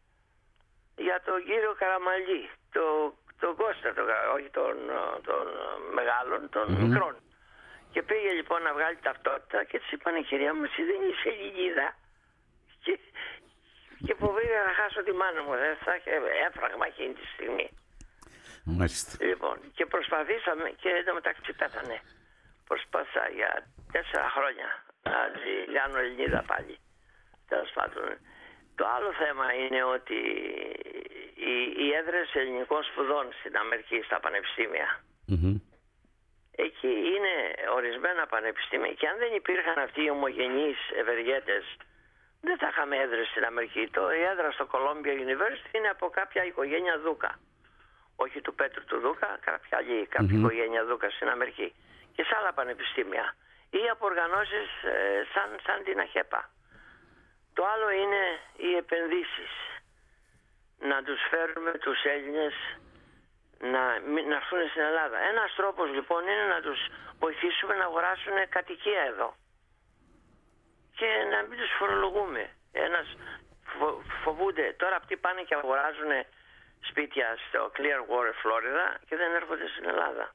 για τον κύριο Καραμαλή, το, τον Κώστα, το, όχι τον, τον μεγάλων, των mm-hmm. μικρών. Και πήγε λοιπόν να βγάλει ταυτότητα και της είπανε, κυρία μου, εσύ δεν είσαι Ελληνίδα. Και, και φοβήθηκα να χάσω τη μάνα μου, δεν θα είχε έφραγμα εκείνη τη στιγμή. Μάλιστα. Λοιπόν, και προσπαθήσαμε και εντωμεταξύ πέθανε. Προσπάθησα για τέσσερα χρόνια να λιάνω Ελληνίδα πάλι. Τέλος πάντων. Το άλλο θέμα είναι ότι οι, οι έδρες ελληνικών σπουδών στην Αμερική, στα πανεπιστήμια, mm-hmm. εκεί είναι ορισμένα πανεπιστήμια, και αν δεν υπήρχαν αυτοί οι ομογενείς ευεργέτες, δεν θα είχαμε έδρες στην Αμερική. Το, η έδρα στο Columbia University είναι από κάποια οικογένεια Δούκα. Όχι του Πέτρου του Δούκα, κάποια άλλη κάποια mm-hmm. οικογένεια Δούκα στην Αμερική. Και σε άλλα πανεπιστήμια. Ή από οργανώσεις ε, σαν, σαν την ΑΧΕΠΑ. Το άλλο είναι οι επενδύσεις. Να τους φέρουμε τους Έλληνες να, να έρθουν στην Ελλάδα. Ένας τρόπος λοιπόν είναι να τους βοηθήσουμε να αγοράσουν κατοικία εδώ και να μην τους φορολογούμε. Ένας φο, φοβούνται, τώρα αυτοί πάνε και αγοράζουν σπίτια στο Clearwater, Φλόριδα και δεν έρχονται στην Ελλάδα.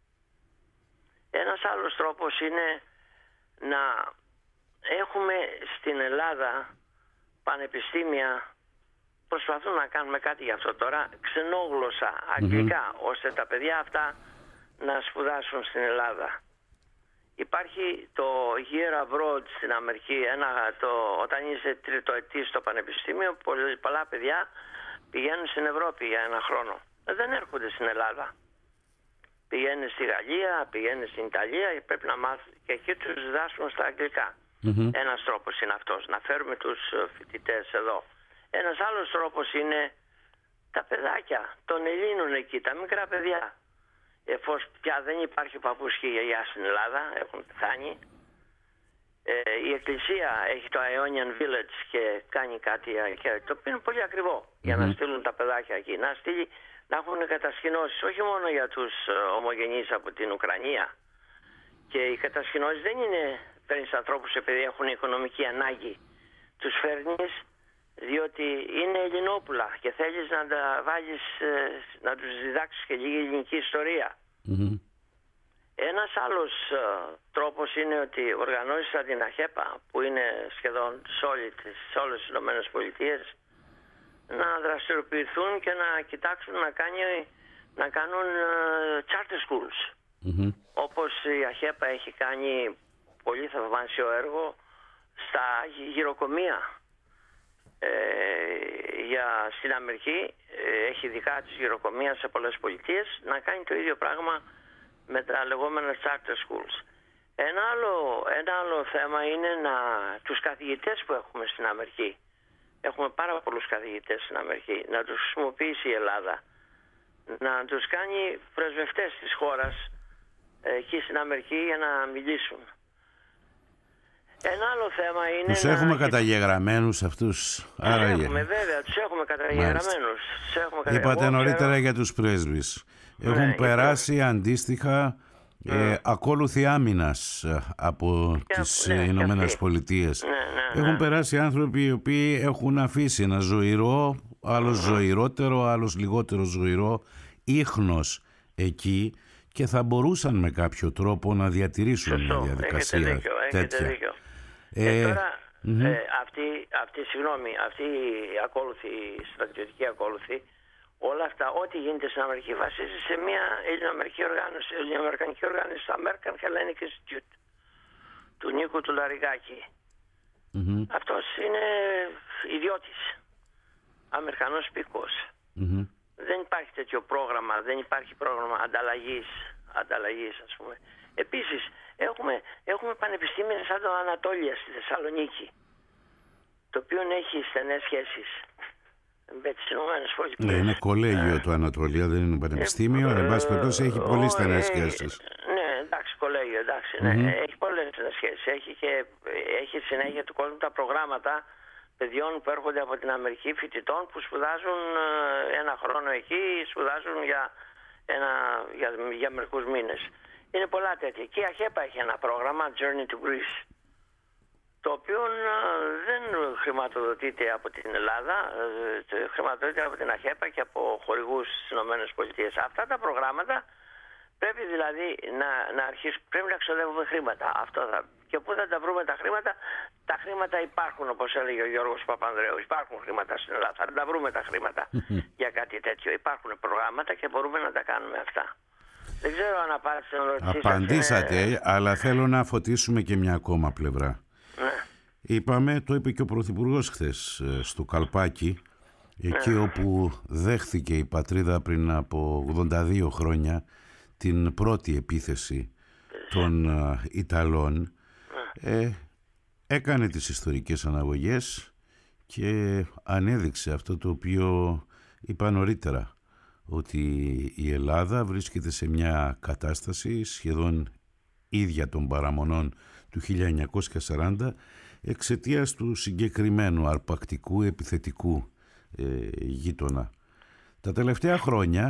Ένας άλλος τρόπος είναι να έχουμε στην Ελλάδα πανεπιστήμια, προσπαθούν να κάνουμε κάτι γι' αυτό τώρα, ξενόγλωσσα, αγγλικά, mm-hmm. ώστε τα παιδιά αυτά να σπουδάσουν στην Ελλάδα. Υπάρχει το Year Abroad στην Αμερική, ένα, το, όταν είσαι τριτοετής στο πανεπιστήμιο, πολλά παιδιά πηγαίνουν στην Ευρώπη για ένα χρόνο. Δεν έρχονται στην Ελλάδα. Πηγαίνουν στη Γαλλία, πηγαίνουν στην Ιταλία και πρέπει να μάθουν και εκεί τους διδάσκουν στα αγγλικά. Mm-hmm. Ένας τρόπος είναι αυτός, να φέρουμε τους φοιτητές εδώ. Ένας άλλος τρόπος είναι τα παιδάκια των Ελλήνων εκεί, τα μικρά παιδιά. Εφόσον πια δεν υπάρχει παππούς και γιαγιά στην Ελλάδα, έχουν πεθάνει. Ε, η Εκκλησία έχει το Ionian Village και κάνει κάτι, και το οποίο είναι πολύ ακριβό mm-hmm. για να στείλουν τα παιδάκια εκεί. Να, στείλει, να έχουν κατασκηνώσεις όχι μόνο για τους ομογενείς από την Ουκρανία. Και οι κατασκηνώσεις δεν είναι παίρνεις ανθρώπους επειδή έχουν οικονομική ανάγκη. Τους φέρνεις διότι είναι Ελληνόπουλα και θέλεις να τα βάλεις, να τους διδάξεις και λίγη ελληνική ιστορία. Mm-hmm. Ένας άλλος uh, τρόπος είναι ότι οργανώσεις σαν την ΑΧΕΠΑ, που είναι σχεδόν σε, όλη, σε όλες τις Ηνωμένες Πολιτείες, να δραστηριοποιηθούν και να κοιτάξουν να, κάνει, να κάνουν uh, charter schools. Mm-hmm. Όπως η ΑΧΕΠΑ έχει κάνει πολύ θαυμάσιο έργο στα γυροκομεία. Ε, για, στην Αμερική ε, έχει δικά της γυροκομεία σε πολλές πολιτείες, να κάνει το ίδιο πράγμα με τα λεγόμενα charter schools. Ένα άλλο, ένα άλλο θέμα είναι να, τους καθηγητές που έχουμε στην Αμερική. Έχουμε πάρα πολλούς καθηγητές στην Αμερική. Να τους χρησιμοποιήσει η Ελλάδα. Να τους κάνει πρεσβευτές της χώρας ε, εκεί στην Αμερική για να μιλήσουν. Ένα άλλο θέμα είναι... Τους να... έχουμε καταγεγραμμένους αυτούς. Άρα έχουμε βέβαια, τους έχουμε καταγεγραμμένους. Κατα... Είπατε νωρίτερα ξέρω... για τους πρέσβεις. Έχουν ναι, περάσει για... αντίστοιχα mm. ε, ακόλουθοι άμυνας από και, τις ναι, Ηνωμένες Πολιτείες. Ναι, ναι, έχουν ναι. περάσει άνθρωποι οι οποίοι έχουν αφήσει ένα ζωηρό, άλλος mm. ζωηρότερο, άλλος λιγότερο ζωηρό, ίχνος εκεί και θα μπορούσαν με κάποιο τρόπο να διατηρήσουν Σωστό. μια διαδικασία έχετε δίκιο, τέτοια. Έχετε δίκιο. Ε, ε, τώρα, mm-hmm. ε, αυτή, αυτή, συγγνώμη, αυτή η ακόλουθη, η στρατιωτική ακόλουθη, όλα αυτά, ό,τι γίνεται στην Αμερική βασίζεται σε μια ελληνοαμερικανική οργάνωση, ελληνοαμερικανική οργάνωση, το American Hellenic Institute, του Νίκου του Λαριγάκη. Mm-hmm. Αυτός είναι ιδιώτης, Αμερικανός υπηκός. Mm-hmm. Δεν υπάρχει τέτοιο πρόγραμμα, δεν υπάρχει πρόγραμμα ανταλλαγής, ανταλλαγής ας πούμε. Επίσης, έχουμε, έχουμε πανεπιστήμια σαν το Ανατόλια στη Θεσσαλονίκη, το οποίο έχει στενές σχέσεις με τις Ηνωμένες Πολιτείες. Ναι, είναι κολέγιο το Ανατολία, δεν είναι πανεπιστήμιο, αλλά εν πάση περιπτώσει έχει πολύ στενές σχέσεις. Ναι, εντάξει, κολέγιο, εντάξει, ναι, mm-hmm. έχει πολλές στενές σχέσεις. Έχει, και, έχει συνέχεια του κόσμου τα προγράμματα παιδιών που έρχονται από την Αμερική, φοιτητών που σπουδάζουν ένα χρόνο εκεί, σπουδάζουν για, ένα, για, για μερικούς μήνες. Είναι πολλά τέτοια. Και η ΑΧΕΠΑ έχει ένα πρόγραμμα, Journey to Greece, το οποίο δεν χρηματοδοτείται από την Ελλάδα, χρηματοδοτείται από την ΑΧΕΠΑ και από χορηγούς στις ΗΠΑ. Αυτά τα προγράμματα πρέπει δηλαδή να, να αρχίσουν, πρέπει να ξοδεύουμε χρήματα. Αυτό θα, και πού θα τα βρούμε τα χρήματα? Τα χρήματα υπάρχουν, όπως έλεγε ο Γιώργος Παπανδρέου. Υπάρχουν χρήματα στην Ελλάδα. Θα τα βρούμε τα χρήματα για κάτι τέτοιο. Υπάρχουν προγράμματα και μπορούμε να τα κάνουμε αυτά. Δεν ξέρω αν απάντησε να ρωτήσετε. Απαντήσατε, είναι... αλλά θέλω να φωτίσουμε και μια ακόμα πλευρά. Ναι. Είπαμε, το είπε και ο Πρωθυπουργός χθες στο Καλπάκι, εκεί ναι. όπου δέχθηκε η πατρίδα πριν από ογδόντα δύο χρόνια την πρώτη επίθεση των uh, Ιταλών. Ναι. Ε, έκανε τις ιστορικές αναγωγές και ανέδειξε αυτό το οποίο είπα νωρίτερα, ότι η Ελλάδα βρίσκεται σε μια κατάσταση σχεδόν ίδια των παραμονών του χίλια εννιακόσια σαράντα εξαιτίας του συγκεκριμένου αρπακτικού επιθετικού ε, γείτονα. Τα τελευταία χρόνια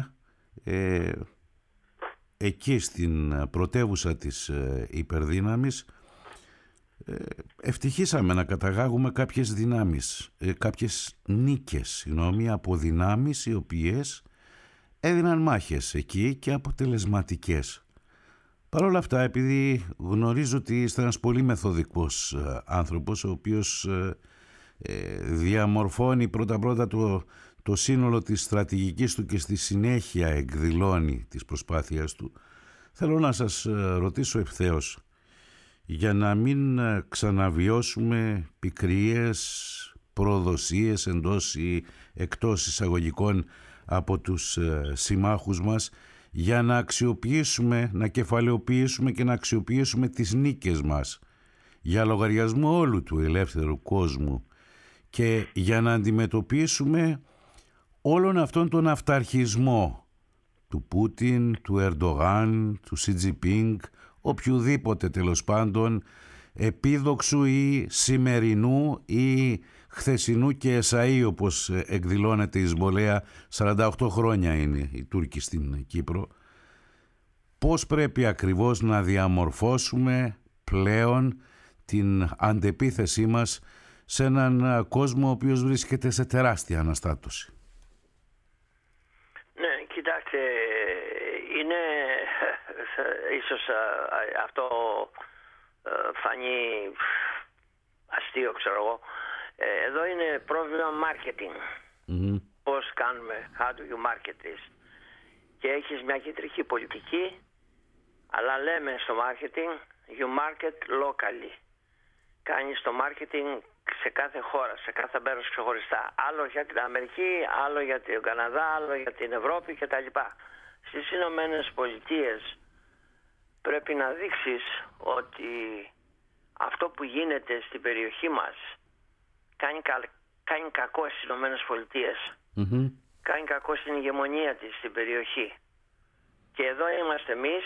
ε, εκεί στην πρωτεύουσα της ε, υπερδύναμης ε, ευτυχήσαμε να καταγάγουμε κάποιες δυνάμεις, ε, κάποιες νίκες, συγγνώμη, από δυνάμεις οι οποίες έδιναν μάχες εκεί και αποτελεσματικές. Παρ' όλα αυτά, επειδή γνωρίζω ότι είστε ένας πολύ μεθοδικός ε, άνθρωπος, ο οποίος ε, ε, διαμορφώνει πρώτα-πρώτα το, το σύνολο της στρατηγικής του και στη συνέχεια εκδηλώνει τις προσπάθειες του, θέλω να σας ε, ρωτήσω ευθέως, για να μην ε, ξαναβιώσουμε πικρίες, προδοσίες εντός ή εκτός εισαγωγικών από τους ε, συμμάχους μας, για να αξιοποιήσουμε, να κεφαλαιοποιήσουμε και να αξιοποιήσουμε τις νίκες μας για λογαριασμό όλου του ελεύθερου κόσμου και για να αντιμετωπίσουμε όλον αυτόν τον αυταρχισμό του Πούτιν, του Ερντογάν, του Σι Τζινπίνγκ, οποιουδήποτε τέλος πάντων επίδοξου ή σημερινού ή χθεσινού και εσαΐ, όπως εκδηλώνεται η Ισμολέα, σαράντα οκτώ χρόνια είναι οι Τούρκοι στην Κύπρο. Πώς πρέπει ακριβώς να διαμορφώσουμε πλέον την αντεπίθεσή μας σε έναν κόσμο ο οποίος βρίσκεται σε τεράστια αναστάτωση? Ναι, κοιτάξτε, είναι ίσως αυτό φανεί αστείο, ξέρω εγώ. Εδώ είναι πρόβλημα marketing. Mm-hmm. Πώς κάνουμε, how do you market this? Και έχεις μια κεντρική πολιτική, αλλά λέμε στο marketing, you market locally. Κάνεις το marketing σε κάθε χώρα, σε κάθε μέρος ξεχωριστά. Άλλο για την Αμερική, άλλο για τον Καναδά, άλλο για την Ευρώπη κτλ. Στις Ηνωμένες Πολιτείες πρέπει να δείξεις ότι αυτό που γίνεται στην περιοχή μας κάνει, κα, κάνει κακό στις Ηνωμένες Πολιτείες. Mm-hmm. Κάνει κακό στην ηγεμονία της στην περιοχή. Και εδώ είμαστε εμείς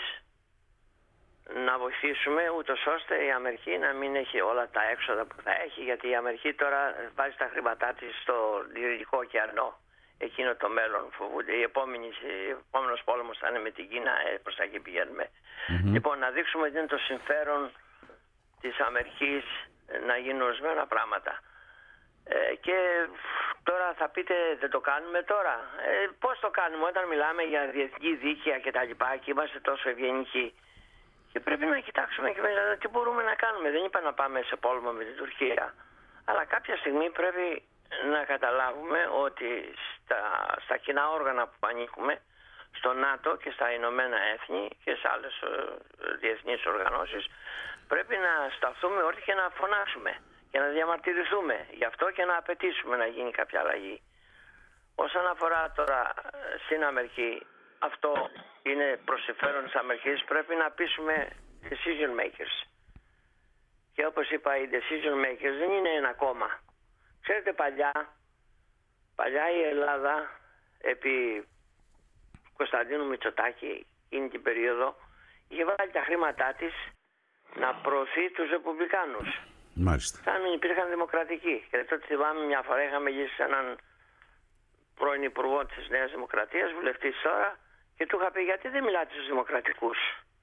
να βοηθήσουμε ούτως ώστε η Αμερική να μην έχει όλα τα έξοδα που θα έχει, γιατί η Αμερική τώρα βάζει τα χρήματά της στο Ειρηνικό ωκεανό. Εκείνο το μέλλον φοβούνται. Η επόμενη, ο επόμενος πόλεμος θα είναι με την Κίνα, προς τα εκεί πηγαίνουμε. Mm-hmm. Λοιπόν, να δείξουμε ότι είναι το συμφέρον της Αμερικής να γίνουν ορισμένα πράγματα. Ε, και τώρα θα πείτε, δεν το κάνουμε τώρα. Ε, πώς το κάνουμε όταν μιλάμε για διεθνή δίκαια και τα λοιπά και είμαστε τόσο ευγενικοί? Και πρέπει να κοιτάξουμε και μετά τι μπορούμε να κάνουμε. Δεν είπα να πάμε σε πόλεμο με την Τουρκία. Αλλά κάποια στιγμή πρέπει να καταλάβουμε ότι στα, στα κοινά όργανα που ανήκουμε, στο ΝΑΤΟ και στα Ηνωμένα Έθνη και σε άλλες ε, διεθνείς οργανώσεις, πρέπει να σταθούμε όρθιοι και να φωνάξουμε και να διαμαρτυρηθούμε γι' αυτό και να απαιτήσουμε να γίνει κάποια αλλαγή. Όσον αφορά τώρα στην Αμερική, αυτό είναι προς συμφέρον της Αμερικής. Πρέπει να πείσουμε decision makers. Και όπως είπα, οι decision makers δεν είναι ένα κόμμα. Ξέρετε, παλιά, παλιά η Ελλάδα επί Κωνσταντίνου Μητσοτάκη εκείνη την περίοδο είχε βάλει τα χρήματά της να προωθεί τους Ρεπουμπλικάνους. Μάλιστα. Θα μην υπήρχαν δημοκρατικοί. Και τότε θυμάμαι μια φορά είχαμε γυρίσει έναν πρώην υπουργό της Νέας Δημοκρατίας, βουλευτής τώρα, και του είχα πει γιατί δεν μιλάτε στους δημοκρατικούς?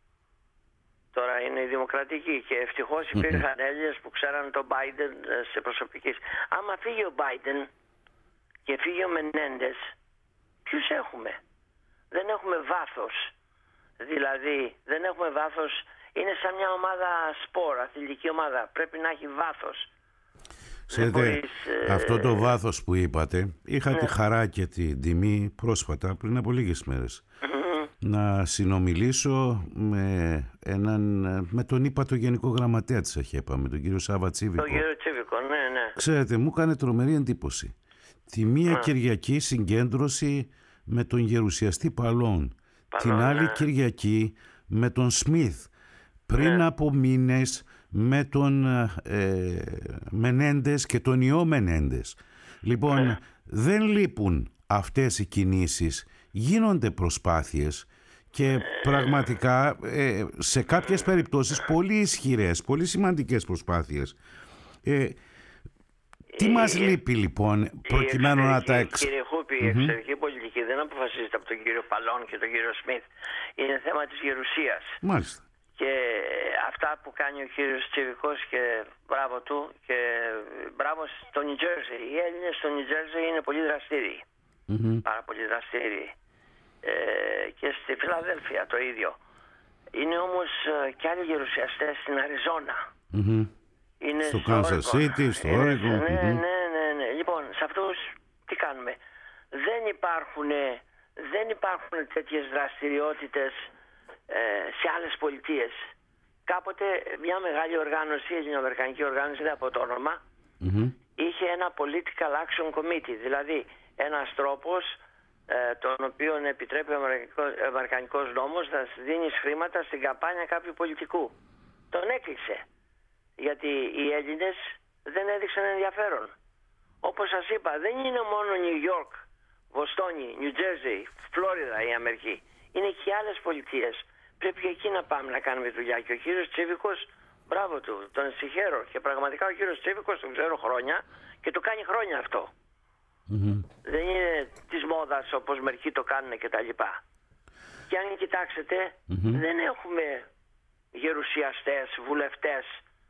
Τώρα είναι οι δημοκρατικοί και ευτυχώς υπήρχαν Έλληνες που ξέραν τον Biden σε προσωπικής. Άμα φύγει ο Biden και φύγει ο Μενέντες, ποιους έχουμε? Δεν έχουμε βάθος. Δηλαδή δεν έχουμε βάθος. Είναι σαν μια ομάδα σπορ, αθλητική ομάδα. Πρέπει να έχει βάθος. Ξέρετε, μπορείς, αυτό το βάθος που είπατε, είχα ναι. τη χαρά και την τιμή πρόσφατα, πριν από λίγες μέρες, mm-hmm. να συνομιλήσω με, έναν, με τον ύπατο Γενικό Γραμματέα της ΑΧΕΠΑ, με τον κύριο Σάβα Τσίβικο. Τον κύριο Τσίβικο, ναι, ναι. Ξέρετε, μου έκανε τρομερή εντύπωση. Τη μία mm. Κυριακή συγκέντρωση με τον γερουσιαστή Παλών, Παλών την άλλη ναι. Κυριακή με τον Σμιθ, πριν ναι. από μήνες με τον ε, Μενέντες και τον Ιώ Μενέντες. Λοιπόν, ναι. δεν λείπουν αυτές οι κινήσεις, γίνονται προσπάθειες και πραγματικά ε, σε κάποιες περιπτώσεις πολύ ισχυρές, πολύ σημαντικές προσπάθειες. Ε, Τι μας λείπει λοιπόν προκειμένου να τα εξ... Κύριε Χούπη, η εξωτερική πολιτική δεν αποφασίζεται από τον κύριο Παλών και τον κύριο Σμιθ. Είναι θέμα της γερουσίας. Μάλιστα. Και αυτά που κάνει ο κύριος Τσιβικός και μπράβο του και μπράβο στο Νιου Τζέρζι. Οι Έλληνες στο Νιου Τζέρζι είναι πολύ δραστήριοι. Mm-hmm. Πάρα πολύ δραστήριοι. Ε, και στη Φιλαδέλφια το ίδιο. Είναι όμως και άλλοι γερουσιαστές στην Αριζόνα. Mm-hmm. Είναι στο Kansas City, στο Oregon. Ναι, ναι, ναι, ναι. Λοιπόν, σε αυτούς τι κάνουμε. Δεν υπάρχουν, δεν υπάρχουν τέτοιες δραστηριότητες ε, σε άλλες πολιτείες. Κάποτε μια μεγάλη οργάνωση, η ελληνοαμερικανική οργάνωση, δεν από το όνομα, mm-hmm. είχε ένα political action committee, δηλαδή ένας τρόπος ε, τον οποίο επιτρέπει ο αμερικανικός, αμερικανικός νόμος να δίνεις χρήματα στην καμπάνια κάποιου πολιτικού. Τον έκλεισε. Γιατί οι Έλληνες δεν έδειξαν ενδιαφέρον. Όπως σας είπα, δεν είναι μόνο Νιου Ιόρκ, Βοστόνη, Νιου Τζέρζι, Φλόριδα η Αμερική. Είναι και άλλες πολιτείες. Πρέπει και εκεί να πάμε να κάνουμε δουλειά. Και ο κύριος Τσίβικος, μπράβο του, τον συγχαίρω. Και πραγματικά ο κύριος Τσίβικος τον ξέρω χρόνια και το κάνει χρόνια αυτό. Mm-hmm. Δεν είναι της μόδας όπως μερικοί το κάνουν και τα λοιπά. Και αν κοιτάξετε, mm-hmm. δεν έχουμε γερουσιαστές, βουλευτές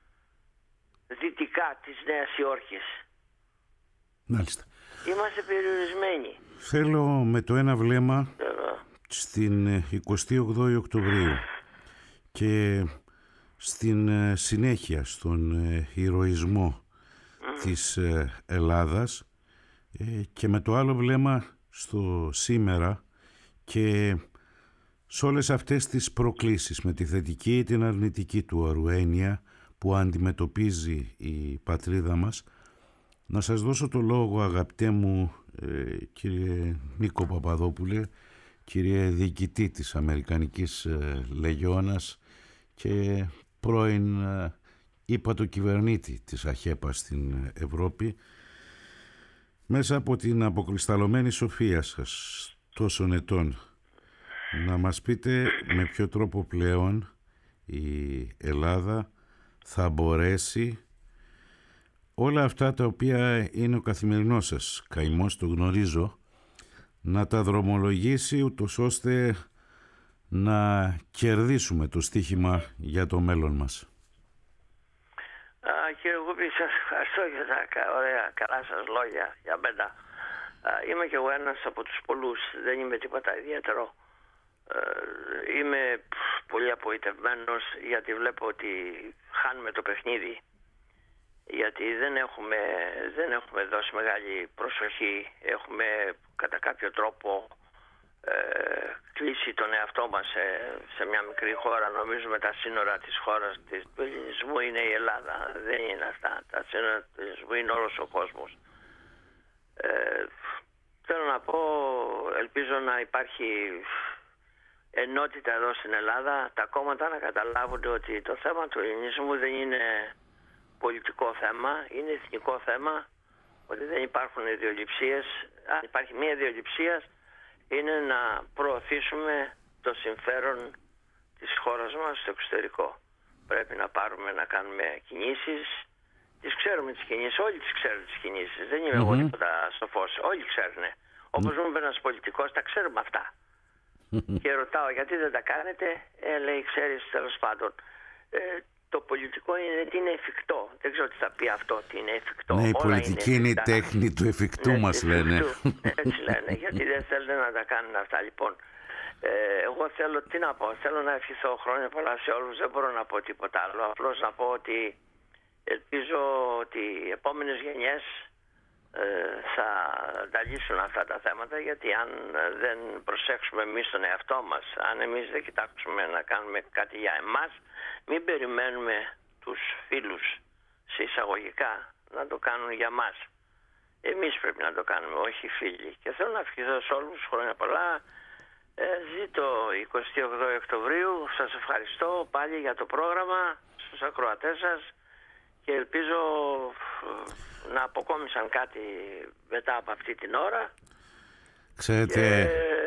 δυτικά της Νέας Υόρκης. Μάλιστα. Είμαστε περιορισμένοι. Θέλω με το ένα βλέμμα στην εικοστή ογδόη Οκτωβρίου και στην συνέχεια στον ηρωισμό mm. της Ελλάδας και με το άλλο βλέμμα στο σήμερα και σε όλες αυτές τις προκλήσεις με τη θετική ή την αρνητική του αρουένια που αντιμετωπίζει η πατρίδα μας. Να σας δώσω το λόγο, αγαπητέ μου ε, κύριε Νίκο Παπαδόπουλε, κύριε διοικητή της Αμερικανικής ε, Λεγιώνας και πρώην ε, ύπατο κυβερνήτη της ΑΧΕΠΑ στην Ευρώπη, μέσα από την αποκρισταλωμένη σοφία σας τόσων ετών, να μας πείτε με ποιο τρόπο πλέον η Ελλάδα θα μπορέσει όλα αυτά τα οποία είναι ο καθημερινός σας καημός, το γνωρίζω, να τα δρομολογήσει ούτως ώστε να κερδίσουμε το στοίχημα για το μέλλον μας. Α, κύριε Γούπη, σας ευχαριστώ για τα ωραία καλά σας λόγια για μένα. Α, είμαι και εγώ ένας από τους πολλούς, δεν είμαι τίποτα ιδιαίτερο. Ε, είμαι πολύ απογοητευμένος γιατί βλέπω ότι χάνουμε το παιχνίδι, γιατί δεν έχουμε, δεν έχουμε δώσει μεγάλη προσοχή, έχουμε κατά κάποιο τρόπο ε, κλείσει τον εαυτό μας σε, σε μια μικρή χώρα. Νομίζουμε τα σύνορα της χώρας της, του ελληνισμού είναι η Ελλάδα. Δεν είναι αυτά. Τα σύνορα του ελληνισμού είναι όλος ο κόσμος. Ε, θέλω να πω, ελπίζω να υπάρχει ενότητα εδώ στην Ελλάδα, τα κόμματα να καταλάβουν ότι το θέμα του ελληνισμού δεν είναι πολιτικό θέμα, είναι εθνικό θέμα, ότι δεν υπάρχουν ιδεολειψίες. Αν υπάρχει μία ιδεολειψία, είναι να προωθήσουμε το συμφέρον της χώρας μας στο εξωτερικό. Πρέπει να πάρουμε να κάνουμε κινήσεις. Τις ξέρουμε τις κινήσεις, όλοι τις ξέρουν τις κινήσεις. Δεν είμαι mm-hmm. εγώ τίποτα στο φως, όλοι ξέρουν. Όπως μου είπε ένας πολιτικός, τα ξέρουμε αυτά. Και ρωτάω γιατί δεν τα κάνετε, ε, λέει, ξέρεις, τέλος πάντων, ε, το πολιτικό είναι τι είναι εφικτό. Δεν ξέρω τι θα πει αυτό, τι είναι εφικτό. Ναι, η όλα πολιτική είναι, είναι η τέχνη του εφικτού, ναι, μας λένε. Έτσι λένε, γιατί δεν θέλουν να τα κάνουν αυτά. Λοιπόν, ε, εγώ θέλω, τι να πω, θέλω να ευχηθώ χρόνια πολλά σε όλους, δεν μπορώ να πω τίποτα άλλο. Απλώς να πω ότι ελπίζω ότι οι επόμενες γενιές ε, θα τα λύσουν αυτά τα θέματα, γιατί αν δεν προσέξουμε εμείς τον εαυτό μας, αν εμείς δεν κοιτάξουμε να κάνουμε κάτι για εμάς, μην περιμένουμε τους φίλους σε εισαγωγικά να το κάνουν για μας. Εμείς πρέπει να το κάνουμε, όχι οι φίλοι. Και θέλω να ευχηθώ σε όλους χρόνια πολλά. Ε, ζήτω εικοστή ογδόη Οκτωβρίου. Σας ευχαριστώ πάλι για το πρόγραμμα, στους ακροατές σας, και ελπίζω να αποκόμισαν κάτι μετά από αυτή την ώρα. Ξέρετε... Και,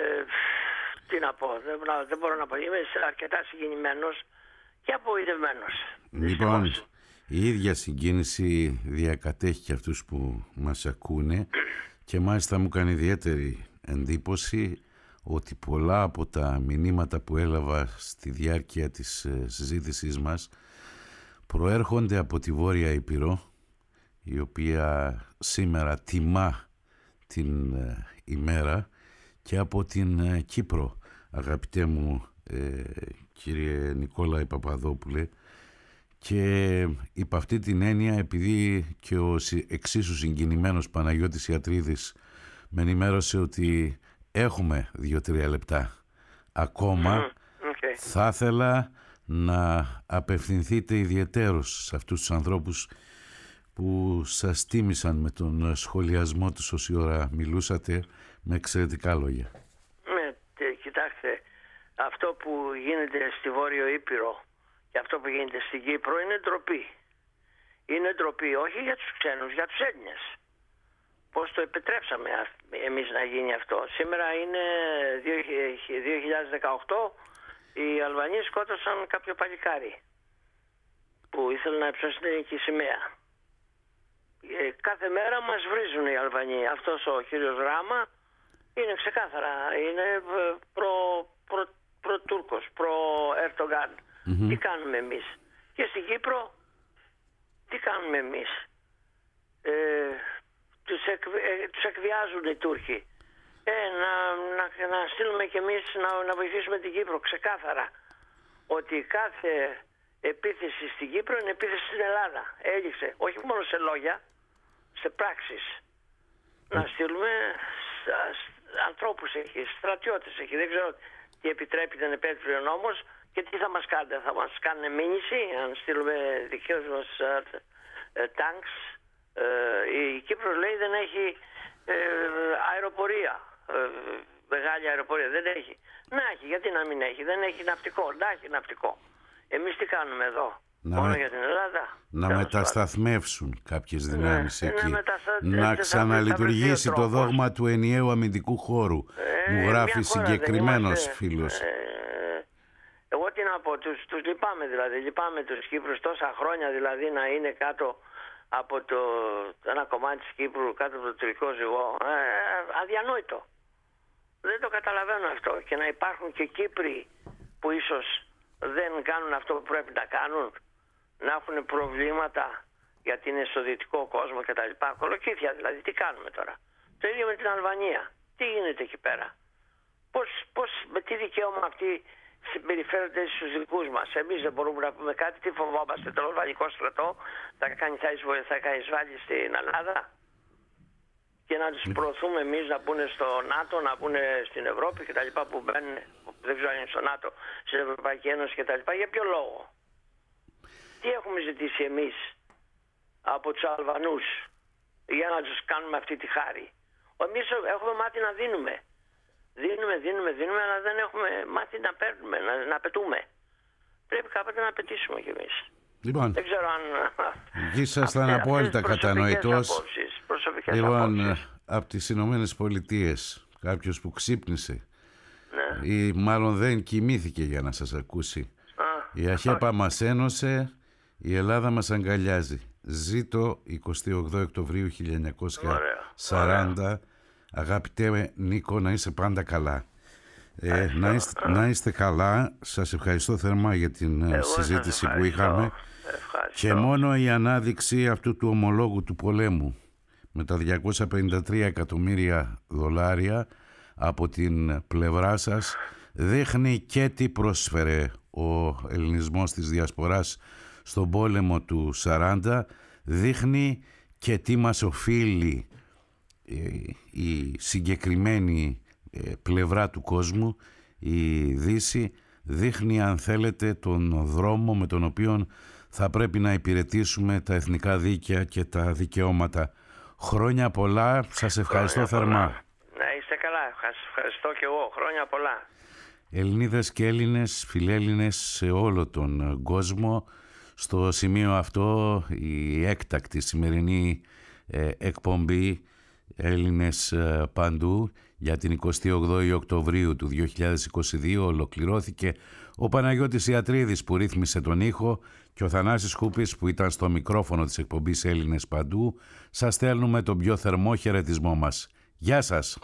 τι να πω, δεν, δεν μπορώ να πω. Είμαι αρκετά συγκινημένος και απογοητευμένος. Λοιπόν, Η ίδια συγκίνηση διακατέχει και αυτούς που μας ακούνε και μάλιστα μου κάνει ιδιαίτερη εντύπωση ότι πολλά από τα μηνύματα που έλαβα στη διάρκεια της συζήτησής μας προέρχονται από τη Βόρεια Ήπειρο, η οποία σήμερα τιμά την ημέρα, και από την Κύπρο, αγαπητέ μου ε, κύριε Νικόλαη Παπαδόπουλε, και υπ' αυτή την έννοια, επειδή και ο εξίσου συγκινημένος Παναγιώτης Ιατρίδης με ενημέρωσε ότι έχουμε δύο-τρία λεπτά ακόμα, okay. θα ήθελα να απευθυνθείτε ιδιαιτέρως σε αυτούς τους ανθρώπους που σας τίμησαν με τον σχολιασμό τους όση ώρα μιλούσατε, με εξαιρετικά λόγια. Ναι, κοιτάξτε, αυτό που γίνεται στη Βόρειο Ήπειρο και αυτό που γίνεται στην Κύπρο είναι ντροπή. Είναι ντροπή όχι για τους ξένους, για τους Έλληνες. Πώς το επιτρέψαμε εμείς να γίνει αυτό. Σήμερα είναι δύο χιλιάδες δεκαοκτώ, οι Αλβανοί σκότωσαν κάποιο παλικάρι που ήθελε να υψώσει την ελληνική σημαία. Ε, κάθε μέρα μας βρίζουν οι Αλβανοί. Αυτός ο κύριος Ράμα είναι ξεκάθαρα, είναι προ, προ, προ-Τούρκος, προ-Ερτογκάν. Mm-hmm. Τι κάνουμε εμείς? Και στην Κύπρο τι κάνουμε εμείς? Ε, τους, εκ, ε, τους εκβιάζουν οι Τούρκοι. Ε, να, να, να στείλουμε κι εμείς να, να βοηθήσουμε την Κύπρο ξεκάθαρα. Ότι κάθε επίθεση στην Κύπρο είναι επίθεση στην Ελλάδα. Έληξε. Όχι μόνο σε λόγια, σε πράξεις. Mm. Να στείλουμε ανθρώπους έχει, στρατιώτες έχει. Δεν ξέρω τι επιτρέπει, δεν επέτρεπε ο νόμος. Και τι θα μας κάνετε? Θα μας κάνουν μήνυση αν στείλουμε δικαίως μας τάγκς? Ε, η Κύπρος λέει δεν έχει ε, αεροπορία, ε, μεγάλη αεροπορία δεν έχει. Να έχει, γιατί να μην έχει? Δεν έχει ναυτικό, να έχει ναυτικό. Εμείς τι κάνουμε εδώ? Να μόνο με... για την Ελλάδα? Να Τέλος μετασταθμεύσουν πάντα κάποιες δυνάμεις ναι, εκεί. Να, μεταστα... να ξαναλειτουργήσει το δόγμα του ενιαίου αμυντικού χώρου. Ε, Μου γράφει συγκεκριμένος είμαστε... φίλος. Ε, εγώ τι να πω, τους, τους λυπάμαι δηλαδή. Λυπάμαι τους Κύπρους τόσα χρόνια δηλαδή να είναι κάτω από το ένα κομμάτι της Κύπρου, κάτω από το τουρκικό ζυγό. Ε, αδιανόητο. Δεν το καταλαβαίνω αυτό. Και να υπάρχουν και Κύπροι που ίσως δεν κάνουν αυτό που πρέπει να κάνουν, να έχουν προβλήματα γιατί είναι στο δυτικό κόσμο κτλ. Κολοκύθια δηλαδή. Τι κάνουμε τώρα? Το ίδιο με την Αλβανία. Τι γίνεται εκεί πέρα? Πώς, πώς, με τι δικαίωμα αυτοί συμπεριφέρονται στους δικούς μας? Εμείς δεν μπορούμε να πούμε κάτι? Τι φοβόμαστε? Το αλβανικό στρατό θα κάνει, θα κάνει εισβάλλει στην Ελλάδα και να τους προωθούμε εμείς να μπουν στο ΝΑΤΟ, να μπουν στην Ευρώπη κτλ. Που μπαίνουν, δεν ξέρω αν είναι στο ΝΑΤΟ, στην Ευρωπαϊκή Ένωση κτλ. Για ποιο λόγο? Τι έχουμε ζητήσει εμείς από τους Αλβανούς για να τους κάνουμε αυτή τη χάρη? Εμείς έχουμε μάθει να δίνουμε. Δίνουμε, δίνουμε, δίνουμε, αλλά δεν έχουμε μάθει να παίρνουμε, να, να πετούμε. Πρέπει κάποτε να πετήσουμε κι εμείς. Λοιπόν, δεν ξέρω αν... ήσασταν απόλυτα κατανοητός. Λοιπόν, από τις Ηνωμένες Πολιτείες, κάποιος που ξύπνησε, ναι. ή μάλλον δεν κοιμήθηκε για να σας ακούσει. Α, η ΑΧΕΠΑ μας ένωσε, η Ελλάδα μας αγκαλιάζει. Ζήτω εικοστή όγδοη Οκτωβρίου χίλια εννιακόσια σαράντα. Ωραία. Αγαπητέ Νίκο, να είσαι πάντα καλά. Ε, να, είστε, να είστε καλά. Σας ευχαριστώ θερμά για την Εγώ συζήτηση που είχαμε. Ευχαριστώ. Και μόνο η ανάδειξη αυτού του ομολόγου του πολέμου με τα διακόσια πενήντα τρία εκατομμύρια δολάρια από την πλευρά σας δείχνει και τι πρόσφερε ο ελληνισμός της Διασποράς στον πόλεμο του σαράντα, δείχνει και τι μας οφείλει η συγκεκριμένη πλευρά του κόσμου, η Δύση, δείχνει αν θέλετε τον δρόμο με τον οποίο θα πρέπει να υπηρετήσουμε τα εθνικά δίκαια και τα δικαιώματα. Χρόνια πολλά, σας ευχαριστώ θερμά. Να είστε καλά, σας ευχαριστώ και εγώ, χρόνια πολλά. Ελληνίδες και Έλληνες, φιλέλληνες σε όλο τον κόσμο, στο σημείο αυτό η έκτακτη σημερινή ε, εκπομπή Έλληνες παντού. Για την εικοστή όγδοη Οκτωβρίου του δύο χιλιάδες είκοσι δύο ολοκληρώθηκε ο Παναγιώτης Ιατρίδης που ρύθμισε τον ήχο και ο Θανάσης Χούπης που ήταν στο μικρόφωνο της εκπομπής Έλληνες παντού. Σας στέλνουμε τον πιο θερμό χαιρετισμό μας. Γεια σας!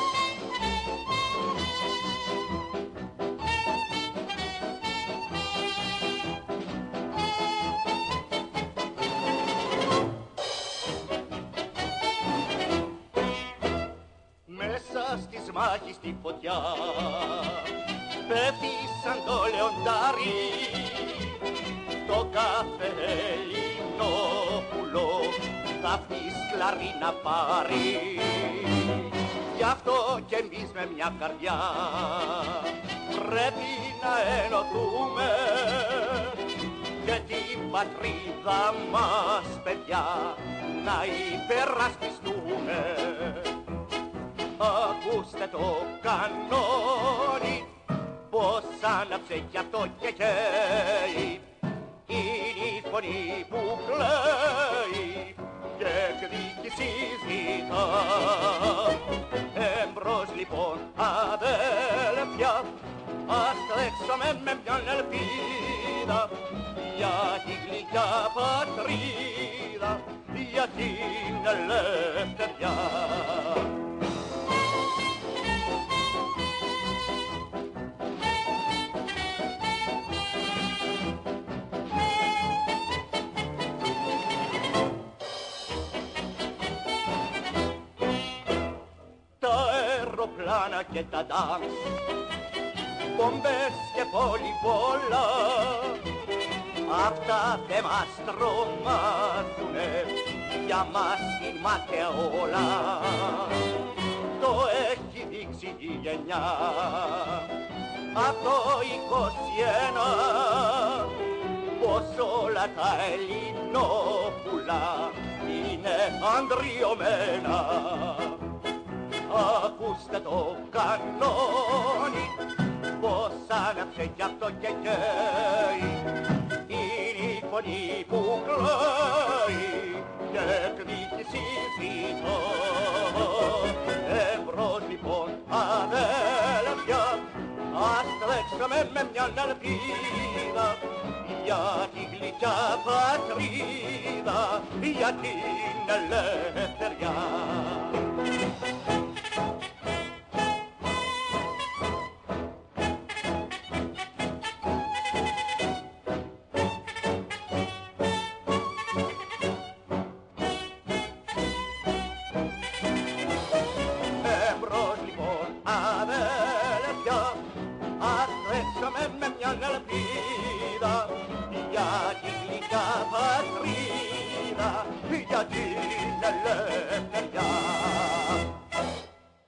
Μάχη στη φωτιά πέφτει σαν το λεοντάρι το κάθε Ελληνόπουλο θα αυτή σκλαρή να πάρει. Γι' αυτό κι εμείς με μια καρδιά πρέπει να ενωθούμε και την πατρίδα μας, παιδιά, να υπερασπιστούμε. Ακούστε το κανόνι πως άναψε κι αυτό και καίει. Είναι η φωνή που κλαίει και εκδίκηση ζητά. Εμπρός λοιπόν αδέλφια, ας τρέξουμε με μιαν ελπίδα για τη γλυκιά πατρίδα, για την ελευθεριά. Αεροπλάνα και τα ντάμς, πομπές και πολυβόλα, αυτά δεν μας τρομάζουνε, για μας είναι μάταια όλα. Το έχει δείξει η γενιά από το είκοσι ένα πως όλα τα Ελληνόπουλα είναι αντριωμένα. Ακούστε το κανόνι πως άναψε κι αυτό και καίει. Είναι η φωνή που κλαίει και εκδίκηση ζητώ. Εμπρός λοιπόν αδέλφια, ας τρέξουμε με μιαν ελπίδα για τη γλυκιά πατρίδα, για την ελευθεριά. La